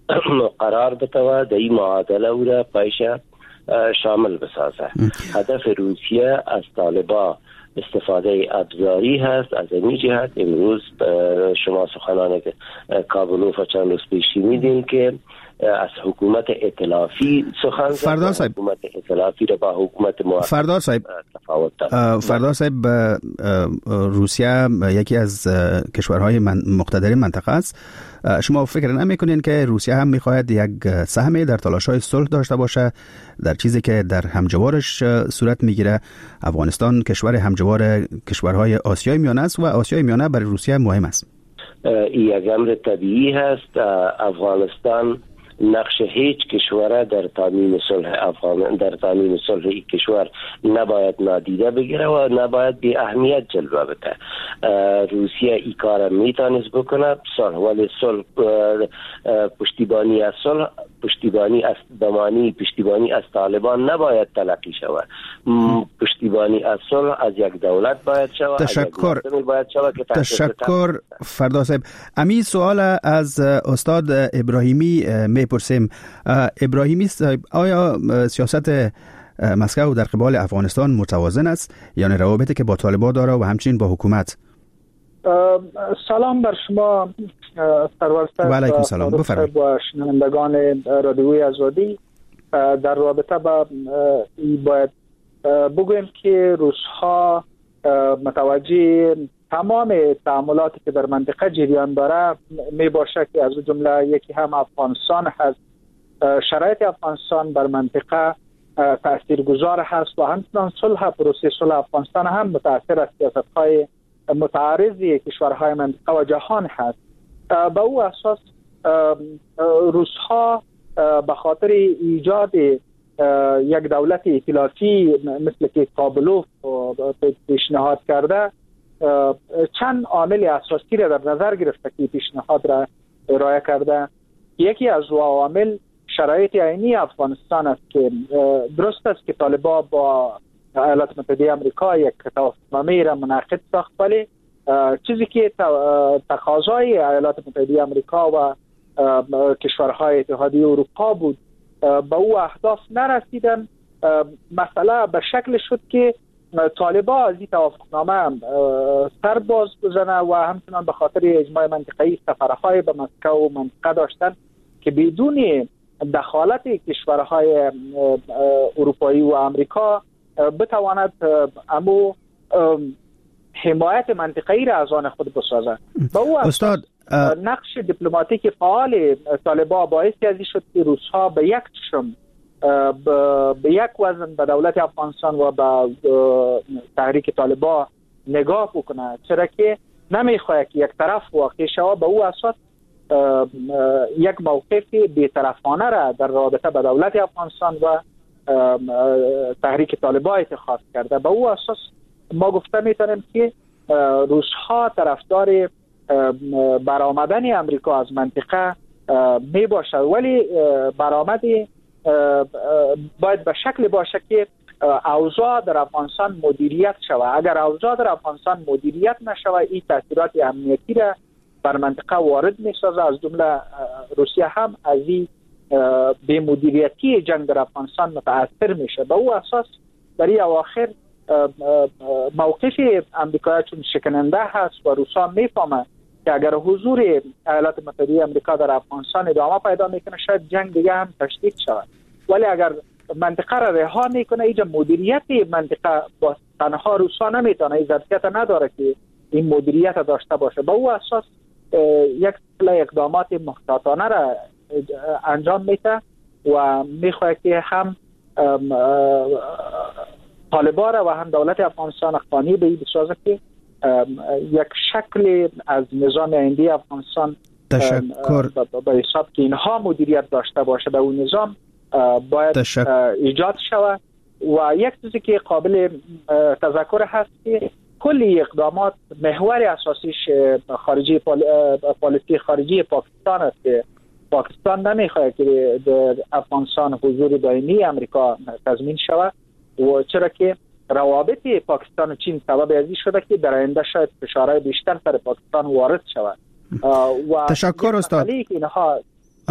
قرار بتوه در این معادله او را پیش شامل بسازه. هدف روسیه از طالبا استفاده ابزاری هست. از این جهت امروز شما سخنان کابلوف چند روز پیشی میدین که از حکومت ائتلافی سخن
فردار صاحب
حکومت ائتلافی را با حکومت موقت
فردار صاحب
تفاوت دارد.
فردار صاحب روسیه یکی از کشورهای من مقتدر منطقه است. شما فکر نمی‌کنین که روسیه هم می‌خواهد یک سهمی در تلاش‌های صلح داشته باشه در چیزی که در همجوارش صورت میگیره؟ افغانستان کشور همجوار کشورهای آسیای میانه است و آسیای میانه برای روسیه مهم است.
این یک امر طبیعی هست. افغانستان نقش هیچ کشور در تامین صلح افغان در تامین صلح این کشور نباید نادیده بگیره و نباید بی اهمیت جلوه بده. روسیه این کار میتونست بکنه. صلح ولی صلح پشتیبانی از صلح پشتیبانی از دمانی پشتیبانی از طالبان نباید تلقی شود. پشتیبانی از صلح از یک دولت باید شود.
تشکر تشکر فردار صاحب. امی سوال از استاد ابراهیمی میپرسیم. ابراهیمی صاحب، آیا سیاست مسکو در قبال افغانستان متوازن است یعنی روابطی که با طالبان داره و همچنین با حکومت؟
سلام بر شما سرور صاحب و علیکم سلام بفرمایید و شنوندگان رادیوی آزادی. در رابطه با این باید بگویم که روس‌ها متوجه تمام تعاملاتی که در منطقه جریان داره می باشه که از جمله یکی هم افغانستان هست. شرایط افغانستان بر منطقه تاثیرگذار هست و همچنان صلح پروسه صلح افغانستان هم متاثر از سیاست‌های متعارضی کشورهای منطقه و جهان هست. به او اساس روس‌ها به خاطر ایجاد یک دولت ائتلافی مثل که کابلوف پیشنهاد کرده چند عامل اساسی را در نظر گرفته که پیشنهاد را ارائه کرده. یکی از عوامل شرایط عینی افغانستان است که درست است که طالبان با ایالات متحده آمریکا یک توافقنامه را منعقد ساخت، ولی چیزی که تقاضای ایالات متحده آمریکا و کشورهای اتحادیه اروپا بود به او اهداف نرسیدن. مسئله به شکل شد که طالبان از این توافقنامه سر باز بزنه و همچنان به خاطر اجماع منطقه‌ای سفرهای به مسکو و منطقه داشتن که بدون دخالت کشورهای اروپایی و آمریکا بتواند امو حمایت منطقه‌ای را از آن خود بسازد. با او استاد نقش دیپلماتیک فعال طالبان باعث ازی شد که روس‌ها به یک چشم به یک وزن به دولت افغانستان و به تحریک طالبان نگاه بکنه، چرا که نمیخواد که یک طرف واقع شود. به او اساس یک موقف بی‌طرفانه را در رابطه با دولت افغانستان و تحریک طالبان اتخاذ کرده. به او اساس ما گفته میتونیم که روس‌ها طرفدار برآمدن امریکا از منطقه می باشه، ولی برآمد باید به شکل باشه که اوضاع در افغانستان مدیریت شود. اگر اوضاع در افغانستان مدیریت نشود این تاثیرات امنیتی را بر منطقه وارد می سازه. از جمله روسیه هم از این به مدیریتی جنگ در افغانستان متاثر میشه. به او اساس در این اواخر موقف امریکا چون شکننده هست و روسا میفهمه که اگر حضور ایالات متحده آمریکا در افغانستان ادامه پیدا میکنه شاید جنگ دیگه هم تشدید شود، ولی اگر منطقه را رها میکنه اینجا مدیریت منطقه با تنها روسا نمیتونه، این ظرفیت نداره که این مدیریت داشته باشه. با او اساس یک سلسله اقدامات محتاطانه را انجام میده و میخواد که هم طالبان و هم دولت افغانستان قانع به این بسازه که یک شکل از نظام آینده افغانستان
تشکر
به حساب که اینها مدیریت داشته باشه به اون نظام باید تشکر. ایجاد شود. و یک چیزی که قابل تذکر هست که کلی اقدامات محور اساسیش خارجی پالیسی خارجی پاکستان است که پاکستان نمیخواد که در افغانستان حضور دائمی امریکا تضمین شود و چرا که روابط پاکستان و چین سبب ازی شده که در آینده شاید فشارهای بیشتر سر پاکستان وارد شود. و
تشکر استاد.
اینها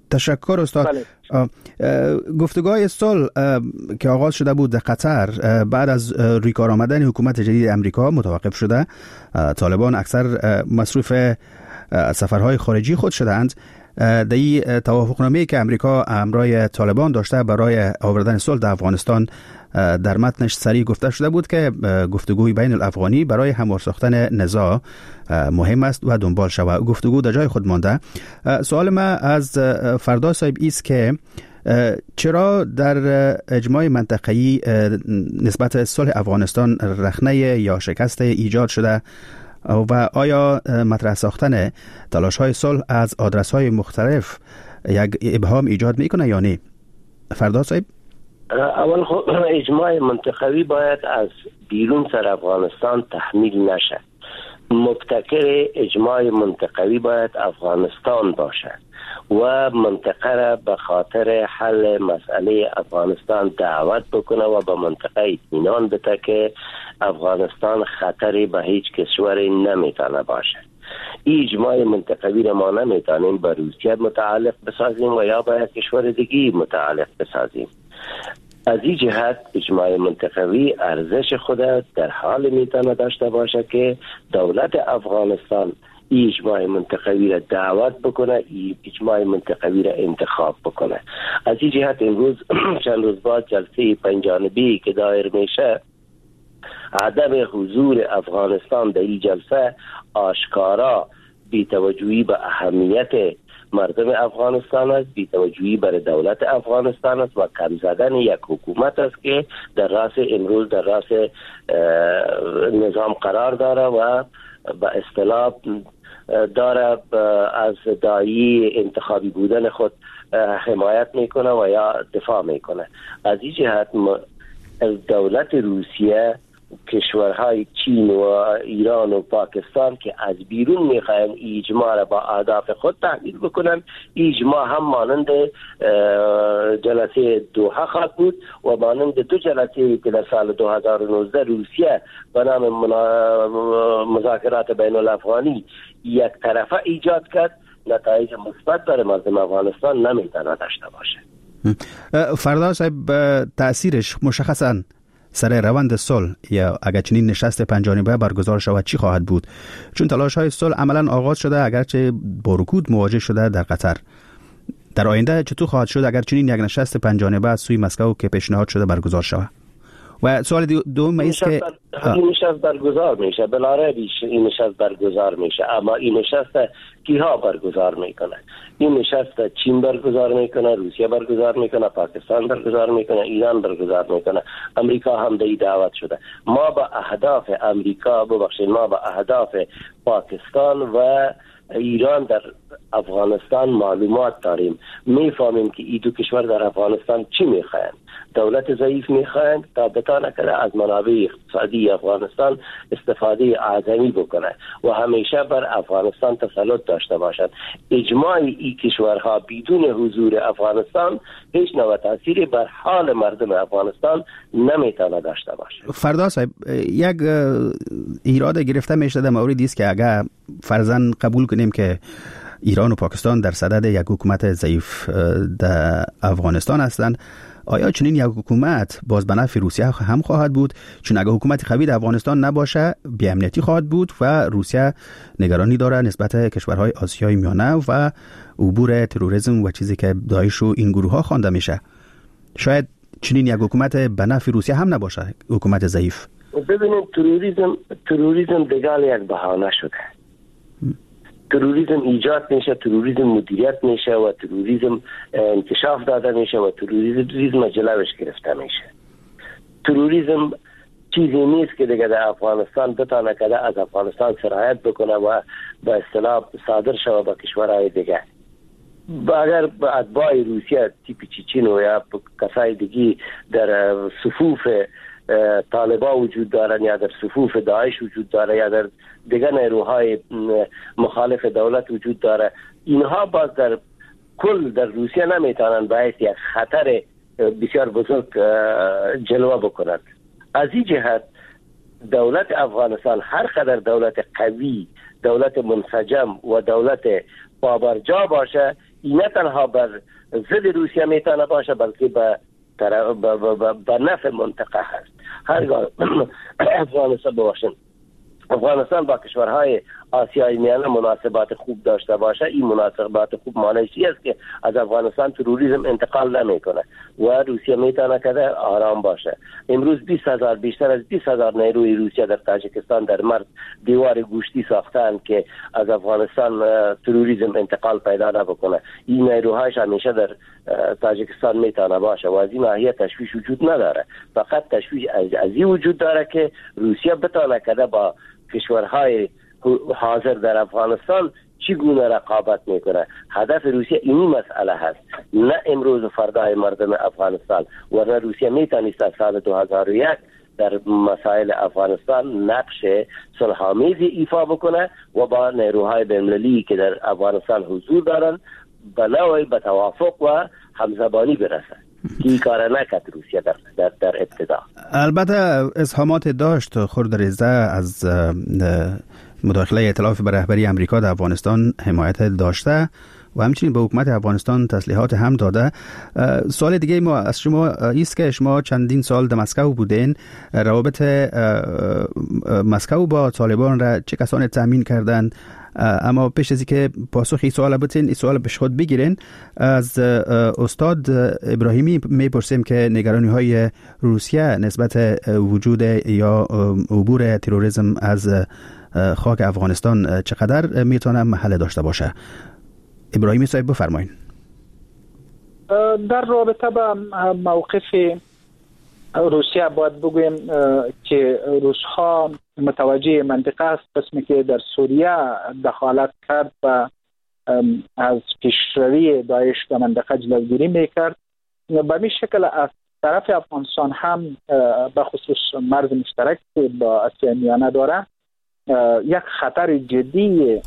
تشکر استاد.
بله.
گفتگوهای صلح که آغاز شده بود در قطر بعد از روی کار آمدن حکومت جدید امریکا متوقف شده. طالبان اکثر مصروف سفرهای خارجی خود شدند. در این توافقنامه‌ای که امریکا همراه طالبان داشته برای آوردن صلح در افغانستان در متنش صریح گفته شده بود که گفتگوی بین الافغانی برای هموار ساختن نزاع مهم است و دنبال شود. گفتگو در جای خود مانده. سوال ما از فردا صاحب است که چرا در اجماع منطقه‌ای نسبت صلح افغانستان رخنه یا شکست ایجاد شده و آیا مطرح ساختن تلاش‌های صلح از آدرس‌های مختلف یک ابهام ایجاد میکنه یا نه؟ فردا صاحب.
اول خب اجماع منطقوی باید از بیرون سر افغانستان تحمیل نشه. مبتکر اجماع منطقوی باید افغانستان باشه و منطقه را به خاطر حل مسئله افغانستان دعوت بکنه و به منطقه اطمینان بده که افغانستان خطری به هیچ کشوری نمیتونه باشه. این اجماع منطقوی را ما نمیتونیم به روسیه متعلق بسازیم و یا به کشور دیگی متعلق بسازیم. از این جهت اجماع منطقوی ارزش خود در حال میتونه داشته باشه که دولت افغانستان این اجماع منطقوی را دعوت بکنه، این اجماع منطقوی را انتخاب بکنه. از این جهت امروز چند روز بعد جلسه پنجانبی که دایر میشه، عدم حضور افغانستان در این جلسه آشکارا بی‌توجهی به اهمیت مردم افغانستان است، بی‌توجهی بر دولت افغانستان است و کم زدن یک حکومت است که در راس امروز در راس نظام قرار داره و به اصطلاح داره از داعی انتخابی بودن خود حمایت میکنه و یا دفاع میکنه. از این جهت دولت روسیه، کشورهای چین و ایران و پاکستان که از بیرون میخواین اجماع را با اهداف خود تحمیل بکنن، اجماع هم مانند جلسه دوحه خواهد بود و مانند دو جلسه که در سال دو هزار و نوزده روسیه به نام مذاکرات بین الافغانی یک طرفه ایجاد کرد، نتایج مثبت برای مردم افغانستان نمیتونه داشته باشه.
فردا صاحب تأثیرش مشخصاً سر روند صلح یا اگر چنین نشست پنجانبه برگزار شود چی خواهد بود؟ چون تلاش‌های صلح عملاً آغاز شده اگرچه با رکود مواجه شده در قطر. در آینده چطور خواهد شد اگر چنین یک نشست پنجانبه از سوی مسکو که پیشنهاد شده برگزار شود؟ و سوال دوم است که
این نشست برگزار میشه، بلاره این نشست برگزار میشه، اما این نشست کیها برگزار میکنه؟ این نشست چین برگزار میکنه، روسیه برگزار میکنه، پاکستان برگزار میکنه، ایران برگزار میکنه، امریکا هم در دعوت شده. ما با اهداف امریکا ببخشید ما با اهداف پاکستان و ایران در افغانستان معلومات داریم، میفهمیم که این دو کشور در افغانستان چی میخواین. دولت ضعیف میخواین تا بتانه کنه از منابع اقتصادی افغانستان استفاده اعظمی بکنه و همیشه بر افغانستان تسلط داشته باشد. اجماع این کشورها بدون حضور افغانستان هیچ نوع تأثیری بر حال مردم افغانستان نمیتونه داشته باشه.
فردا صاحب یک ایراد گرفته میشه در موردی است که اگر فرضاً قبول کنیم که ایران و پاکستان در صدد یک حکومت ضعیف در افغانستان هستند، آیا چنین یک حکومت باز به نفع روسیه هم خواهد بود؟ چون اگر حکومت قوی در افغانستان نباشه بی‌امنیتی خواهد بود و روسیه نگرانی داره نسبت کشورهای آسیای میانه و عبور تروریسم و چیزی که داعش و این گروه ها خوانده میشه. شاید چنین یک حکومت به نفع روسیه هم نباشه، حکومت ضعیف.
ببینید تروریسم تروریسم دیگر یک بهانه شده. تروریسم ایجاد میشه، تروریسم مدیریت میشه و تروریسم انکشاف داده میشه و تروریسم جلوش گرفته میشه. تروریسم چیزی نیست که دیگه در افغانستان بتانه که از افغانستان سرایت بکنه و به اصطلاح صادر شود به کشورهای دیگه. اگر به اتباع روسیه تیپ چیچین و یا کسای دیگی در صفوف طالبا وجود دارن یا در صفوف داعش وجود داره یا در دیگر نیروهای مخالف دولت وجود داره، اینها باز در کل در روسیه نمیتونن باعث یک خطر بسیار بزرگ جلوه بکنند. از این جهت دولت افغانستان هر قدر دولت قوی، دولت منسجم و دولت پابرجا باشه، نه تنها بر ضد روسیه میتونه باشه بلکه به به نفع منطقه هست. هرگاه افغانستان باشن افغانستان با کشورهای آسیای میانه مناسبات خوب داشته باشه، این مناسبات خوب معنیش چی است که از افغانستان تروریسم انتقال نمیکنه و روسیه میتونه که آرام باشه. امروز بیست هزار بیشتر از بیست هزار نیروی روسیه در تاجیکستان در مرز دیوار گوشتی ساختند که از افغانستان تروریسم انتقال پیدا نکنه. این نیروهاش همیشه در تاجیکستان میتونه باشه و از این ناحیه تشویش وجود نداره. فقط تشویش از این وجود داره که روسیه بتونه که با کشورهای حاضر در افغانستان چگونه رقابت میکنه. هدف روسیه این مسئله هست، نه امروز و فردای مردم افغانستان. ورنه روسیه میتونست از سال دو هزار و یک در مسائل افغانستان نقش صلح‌آمیزی ایفا بکنه و با نیروهای بین‌المللی که در افغانستان حضور دارن به نوعی به توافق و همزبانی برسه. این کار نکرد روسیه در, در, در ابتدا.
البته ازهامات داشت خردریزه از مداخله ائتلاف به رهبری امریکا در افغانستان حمایت داشته و همچنین به حکومت افغانستان تسلیحات هم داده. سوال دیگه ما از شما است که شما چندین سال در مسکو بودین، روابط مسکو با طالبان را چه کسانی تامین کردند؟ اما پیش از اینکه پاسخ این سوال بتین این سوال پیش خود بگیرین، از استاد ابراهیمی میپرسیم که نگرانی های روسیه نسبت وجود یا عبور تروریسم از خاک افغانستان چقدر میتونه محل داشته باشه؟ ابراهیمی صاحب بفرمایید.
در رابطه با موقف روسیه باید بگویم که روس‌ها متوجه منطقه است، قسمی که در سوریه دخالت کرد و از پیشروی داعش در منطقه جلوگیری میکرد. به این شکل از طرف افغانستان هم به خصوص مرز مشترک که با آسیای میانه داره یک خطر جدی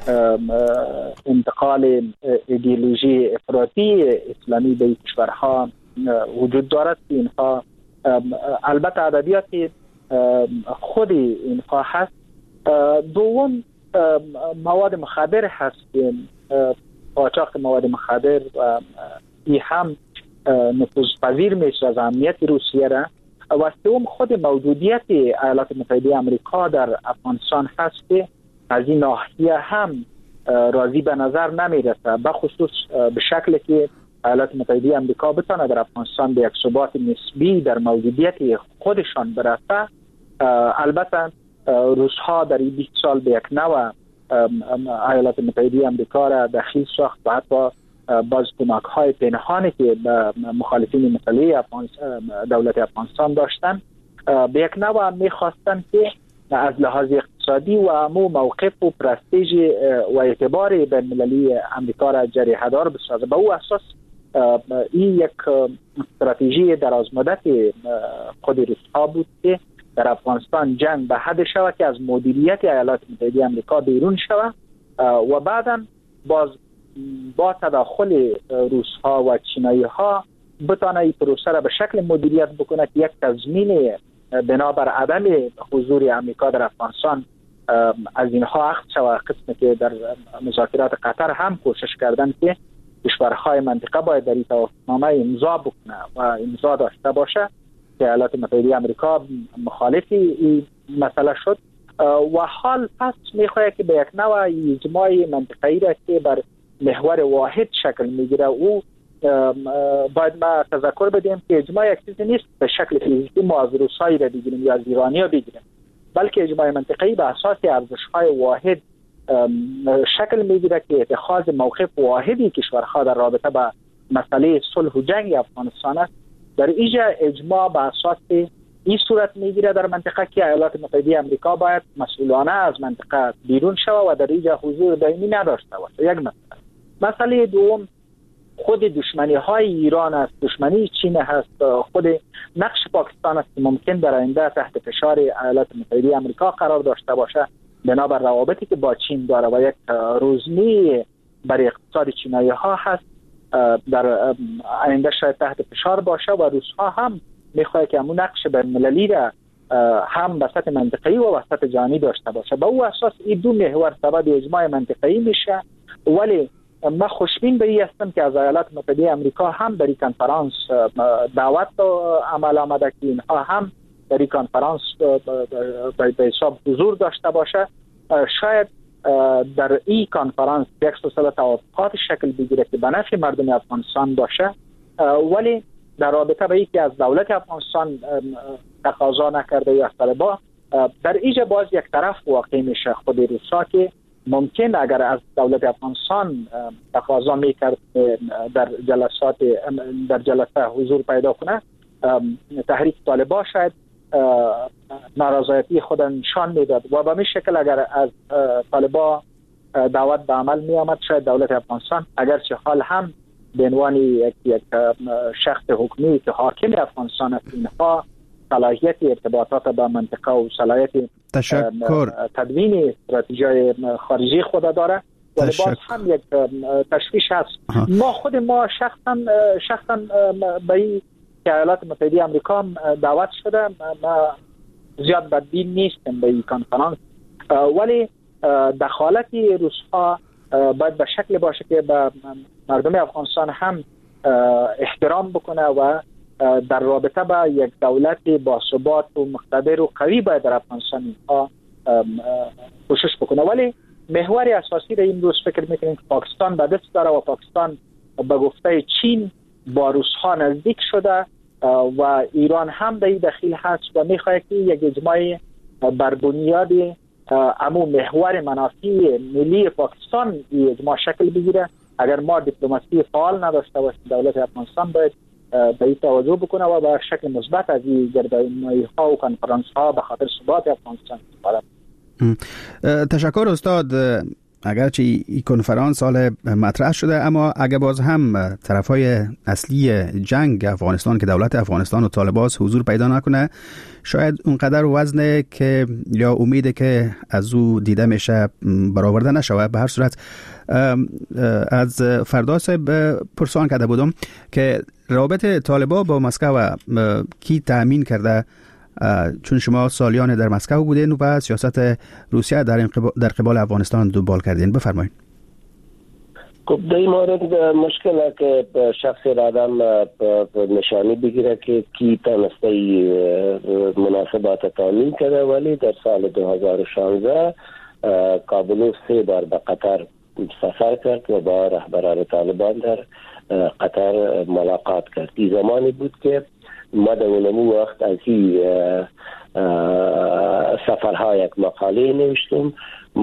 انتقال ایدئولوژی افراطی اسلامی به کشورها وجود دارد. اینها البته ادبیات خود اینها هست. دوم مواد مخدر هست، قاچاق مواد مخدر این هم نفوذپذیر میشه از امنیت روسیه را. و سوم خود موجودیت ایالات متحده آمریکا در افغانستان هست که از این ناحیه هم راضی به نظر نمیرسه، به خصوص به شکلی که ایالات متحده آمریکا بتونه در افغانستان به یک ثبات نسبی در موجودیت خودشان برسه. البته روس‌ها در این بیست سال به یک نوع ایالات متحده آمریکا را دخیل ساخت و حتی باز کمک‌های پنهانی که به مخالفین مسئله دولت افغانستان داشتن به یک نوع می‌خواستن که از لحاظ اقتصادی و امو موقف و پرستیژ و اعتبار بین‌المللی آمریکا را جریحه‌دار بسازه. به او اساس این یک استراتژی درازمدت خود روس‌ها بود که در افغانستان جنگ به حد شود که از مدیریت ایالات متحده آمریکا بیرون شود و بعداً باز با تداخل روس‌ها و چینایی‌ها بتونه این پروسه را به شکل مدیریت بکنه که یک تضمین بنابر عدم حضور آمریکا در افغانستان از اینها اخذ شود. قسمی که در مذاکرات قطر هم کوشش کردن که کشورهای منطقه باید در این توافقنامه امضا بکنه و امضا داشته باشه که ایالات متحده آمریکا مخالف این مسئله شد و حال پس میخواهد که به یک نوع اجماع منطقه‌ای را که بر محور واحد شکل میگیره او باید ما تذکر بدیم که اجماع یک چیزی نیست به شکل فیزیکی ما از روسایی را بگیریم یا از ایرانی ها بگیریم، بلکه اجماع منطقه‌ای به اساس ارزش‌های واحد شکل میگیره که اتخاذ موقف واحدی کشورها در رابطه با مسئله صلح و جنگ افغانستان است. در اینجا اجماع به اساس این صورت میگیره در منطقه که ایالات متحده آمریکا باید مسئولانه از منطقه بیرون شود و در اینجا حضور دائمی نداشته باشه. یک مسئله. مسئله دوم خود دشمنی های ایران است، دشمنی چین هست، خود نقش پاکستان است که ممکن در آینده تحت فشار ایالات متحده آمریکا قرار داشته باشه بنابر روابطی که با چین داره و یک روزنی بر اقتصاد چینایی ها هست در آینده شاید تحت فشار باشه و روس‌ها هم میخواد که همون نقش بین‌المللی را هم وسط منطقه‌ای و وسط جهانی داشته باشه. به او اساس این دو محور سبب اجماع منطقه‌ای میشه، ولی من خوشبین به این هستم که از ایالات متحده امریکا هم در این کنفرانس دعوت عمل آمده که اینها هم در این کنفرانس به حساب حضور داشته باشه. شاید در این کنفرانس یک سلسله توافقات شکل بگیره که به نفع مردم افغانستان باشه، ولی در رابطه به اینکه از دولت افغانستان تقاضا نکرده یا طالبان، در اینجا باز یک طرف واقع میشه خود روسا که ممکن اگر از دولت افغانستان تقاضا میکرد در جلسات در جلسه حضور پیدا کنه، تحریک طالبان شاید نارضایتی خود نشان میداد و به این شکل اگر از طالبان دعوت به عمل می آمد، شاید دولت افغانستان اگرچه حال هم به عنوان یک, یک شخص حکومی که حاکم افغانستان است، اینها صلاحیت ارتباطات با منطقه و صلاحیت
تشکر
تدوین استراتژی خارجی خود داره، ولی باز هم یک تشویش هست. آه. ما خود ما شخصا شخصا به این که ایالات متحده آمریکا دعوت شده، ما زیاد بدبین نیستم به این کنفرانس، ولی دخالت روس‌ها باید به شکل باشه که به مردم افغانستان هم احترام بکنه و در رابطه با یک دولت با ثبات و مقتدر و قوی باید در افغانستان اینها کوشش بکنه. ولی محور اساسی در این روز فکر میکنیم که پاکستان به دست داره و پاکستان به گفته چین با روس‌ها نزدیک شده و ایران هم در این دخیل هست و میخواد که یک اجماع بر بنیاد امو محور منافع ملی پاکستان اجماع شکل بگیره. اگر ما دیپلماسی فعال نداشته باشیم، دولت افغانستان باید به این توجه بکنه و به شکل مثبت از این گردنمایی‌ها و کنفرانس‌ها به خاطر ثبات افغانستان استفاده.
تشکر استاد. اگرچه این کنفرانس حال مطرح شده، اما اگر باز هم طرفای اصلی جنگ افغانستان که دولت افغانستان و طالبان حضور پیدا نکنه، شاید اونقدر وزنه که یا امیده که از او دیده میشه برآورده نشود. به هر صورت از فردا صاحب پرسان کرده بودم که رابطه طالبان با مسکو کی تأمین کرده، چون شما سالیان در مسکو بودین و سیاست روسیه در در قبال افغانستان دنبال کردین. بفرمایید.
خب در این مورد مشکله که شخص آدم نشانی بگیره که کی تنسته مناسبات تامین کرده، ولی در سال دو هزار و شانزده کابلوف سه بار به قطر سفر کرد و با رهبران طالبان در قطر ملاقات کرد. این زمانی بود که ما در اونمو وقت از این سفرها یک مقاله نوشتم،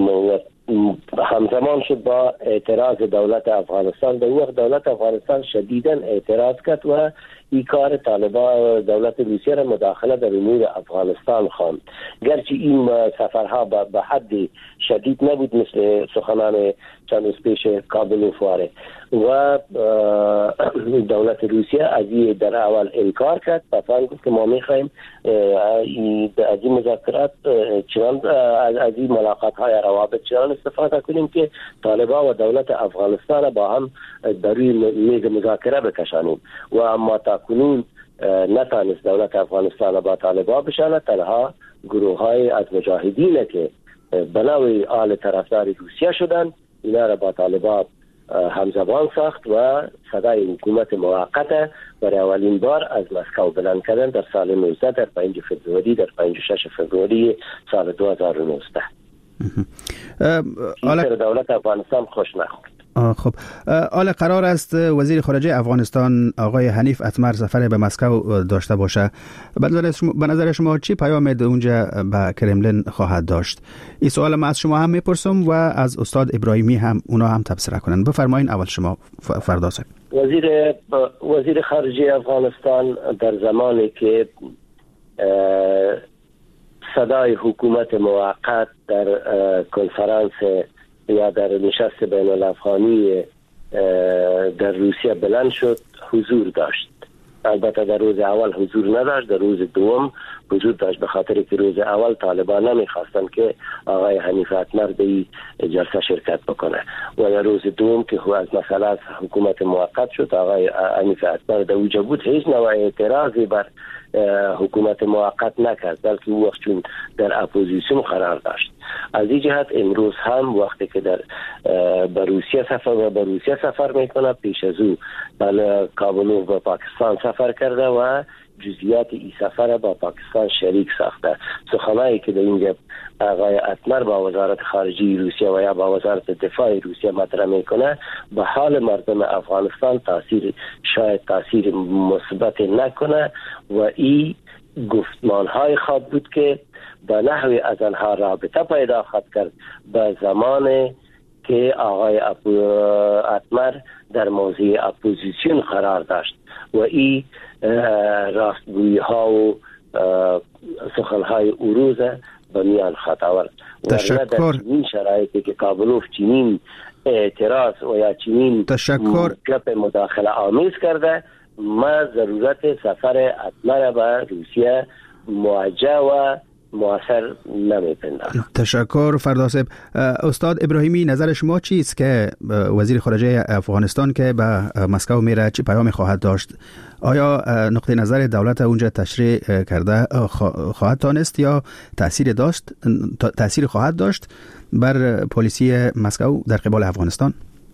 همزمان شد با اعتراض دولت افغانستان. در وقت دولت افغانستان شدیداً اعتراض کرد و این کار طالبان دولت روسیه را مداخله در امور افغانستان خواند. گرچه این سفرها به حد شدید نبود مثل سخنان چند روز پیش کابل و فواره و دولت روسیه از این در اول انکار کرد. پس گفت که ما میخوایم از این مذاکرات چنان از این ملاقات های روابط چنان استفاده کنیم که طالبان و دولت افغانستان با هم در روی میز مذاکره بکشانیم و اما تا کنون نتانست دولت افغانستان با طالبان بشانه. تنها گروه های از مجاهدین که بناوی آل طرفدار روسیه شدن، اینا را با طالبان همزبان ساخت و صدای حکومت موقت برای اولین بار از مسکو بلند کردن در سال نوزده در پنج فوریه در پنج و شش فوریه سال دو هزار و نوزده. این دولت افغانستان خوش نخورد.
خب حالا قرار است وزیر خارجه افغانستان آقای حنیف اتمر سفر به مسکو داشته باشه. به نظر شما چی پیام اونجا به کرملین خواهد داشت؟ این سوال من از شما هم میپرسم و از استاد ابراهیمی هم اونا هم تبصره کنن. بفرمایین اول شما فردا صاحب.
وزیر وزیر خارجه افغانستان در زمانی که صدای حکومت موقت در کنفرانس یا در نشست بین الافغانی در روسیه بلند شد حضور داشت. البته در روز اول حضور نداشت، در روز دوم حضور داشت، به خاطر که روز اول طالبان نمیخواستن که آقای حنیف اتمر به این جلسه شرکت بکنه و در روز دوم که از مسئله از حکومت موقت شد آقای حنیف اتمر در اوجه بود، هیچ نوع اعتراضی بر حکومت موقت نکرد، بلکه او وقت چون در اپوزیسیون قرار داشت از این جهت امروز هم وقتی که در به روسیه سفر و به روسیه سفر میکنه، پیش از او بله کابلوف به پاکستان سفر کرده و جزئیات این سفر با پاکستان شریک ساخته. سخنایی که در اینجا آقای اتمر با وزارت خارجه روسیه و یا با وزارت دفاع روسیه مطرح میکنه به حال مردم افغانستان تاثیر شاید تاثیر مثبت نکنه و این گفتمان های خواد بود که به نحوی از آنها رابطه پیدا خواهد کرد به زمان که آقای اتمر در موضع اپوزیسیون قرار داشت و این راستگویی ها و سخن های اوروز به میان خواهد آورد.
تشکر.
در چنین شرایطی که کابلوف چنین اعتراض و یا چنین گپ مداخله آمیز کرده، ما ضرورت سفر اتمر به روسیه موجه و موثر نمیپندارم.
تشکر فرداسب. استاد ابراهیمی، نظر شما چیست که وزیر خارجه افغانستان که به مسکو میره چه پیامی خواهد داشت؟ آیا نقطه نظر دولت اونجا تشریح کرده خواهد تانست یا تأثیر داشت تأثیر خواهد داشت بر پلیسی مسکو در قبال افغانستان؟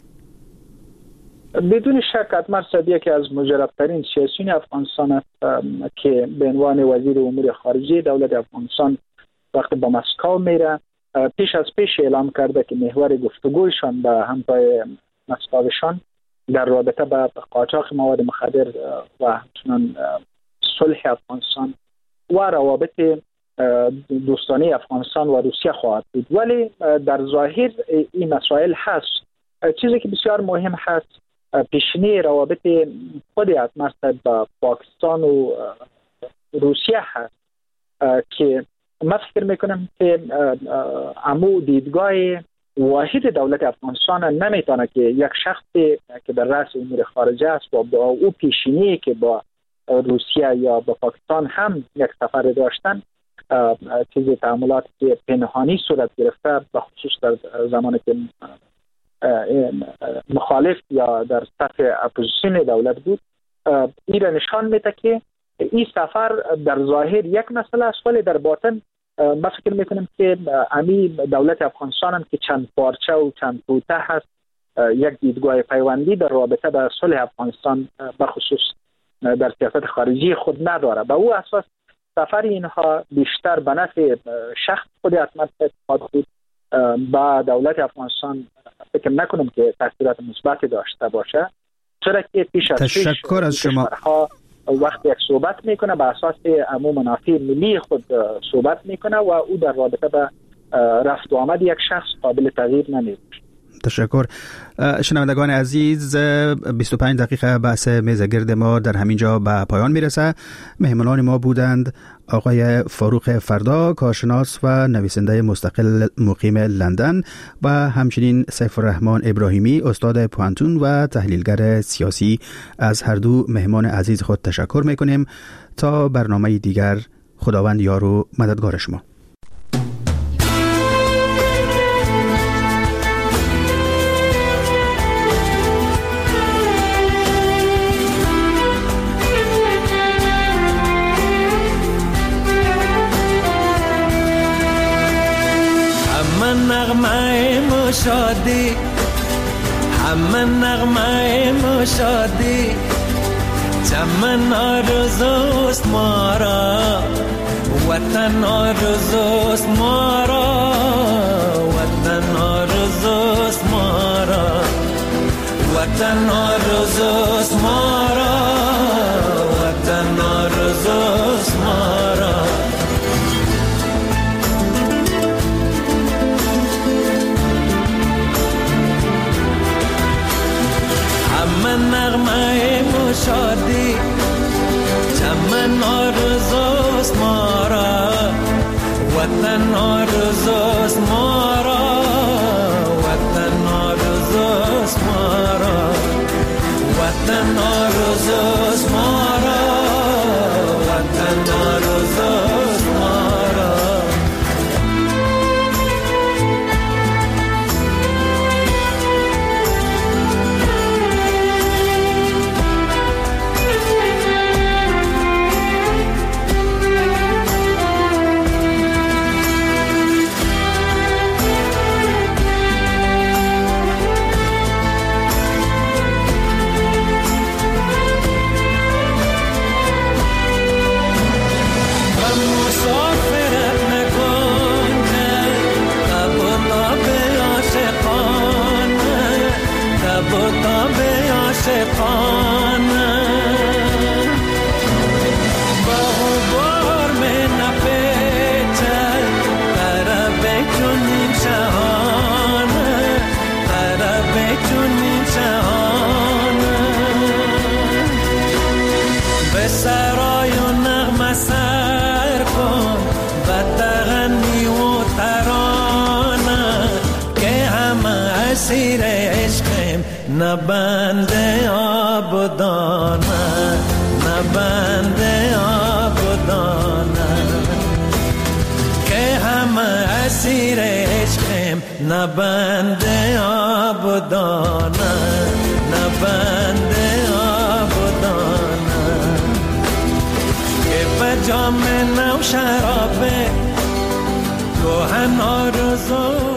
بدون شک اتمر صاحب یکی از مجربترین سیاسیون افغانستان است که به عنوان وزیر امور خارجه دولت افغانستان وقتی به مسکو میره پیش از پیش اعلام کرده که محور گفتگویشان به همتای مسکویشان در رابطه با قاچاق مواد مخدر و همچنان صلح افغانستان و روابط دوستانه افغانستان و روسیه خواهد بود. ولی در ظاهر این مسائل هست. چیزی که بسیار مهم هست پیشینی روابط خود اتمر با پاکستان و روسیه هست که من فکر میکنم که امو دیدگاه واحد دولت افغانستان نمیتونه که یک شخصی که در رأس امور خارجه است و با او پیشینی که با روسیه یا با پاکستان هم یک سفر داشتن چیز تعاملات که پنهانی صورت گرفته به خصوص در زمانی که مخالف یا در صف اپوزیسیون دولت بود، این را نشان میده که این سفر در ظاهر یک مسئله است ولی در باطن من فکر میکنم که امی دولت افغانستان هم که چند پارچه و چند توته هست یک دیدگاه پیوندی در رابطه با صلح افغانستان به خصوص در سیاست خارجی خود نداره. به او اساس سفر اینها بیشتر به نفع شخص خود اتمر خواهد بود. با دولت افغانستان فکر نکنم که تاثیرات مثبتی داشته باشه، چرا که پیش از پیش
تشکر از شما
وقتی یک صحبت میکنه به اساس عموم منافع ملی خود صحبت میکنه و او در رابطه با رفت و آمد یک شخص قابل تغییر نمیشه.
تشکر. شنوندگان عزیز، بیست و پنج دقیقه بحث میز گرد ما در همینجا به پایان میرسه. مهمانان ما بودند آقای فاروق فردا، کارشناس و نویسنده مستقل مقیم لندن و همچنین سیف الرحمن ابراهیمی، استاد پوانتون و تحلیلگر سیاسی. از هر دو مهمان عزیز خود تشکر میکنیم. تا برنامه دیگر، خداوند یار و مددگار شما.
نغمه مشادی همه نغمه مشادی چمن آرزوست ما را وطن آرزوست ما را وطن آرزوست ما را وطن آرزوست ما را وطن آرزوست ما را نغمه مشادی چمن آرزوست ما را وطن آرزوست ما را وطن آرزوست ما را وطن آرزوست ما را وطن آرزوست ما را آفتاب عاشقانه با غبار می نپیچد طرب چنین شهانه طرب چنین شهانه به سرای و نغمه سر کن و تغنی و ترانه که همه اسیر عشقیم نه بنده آبدانه نه بنده آبدانه که همه اسیر عشقیم نه بنده آبدانه نه بنده آبدانه که به جام نو شرابه گوهن آرزو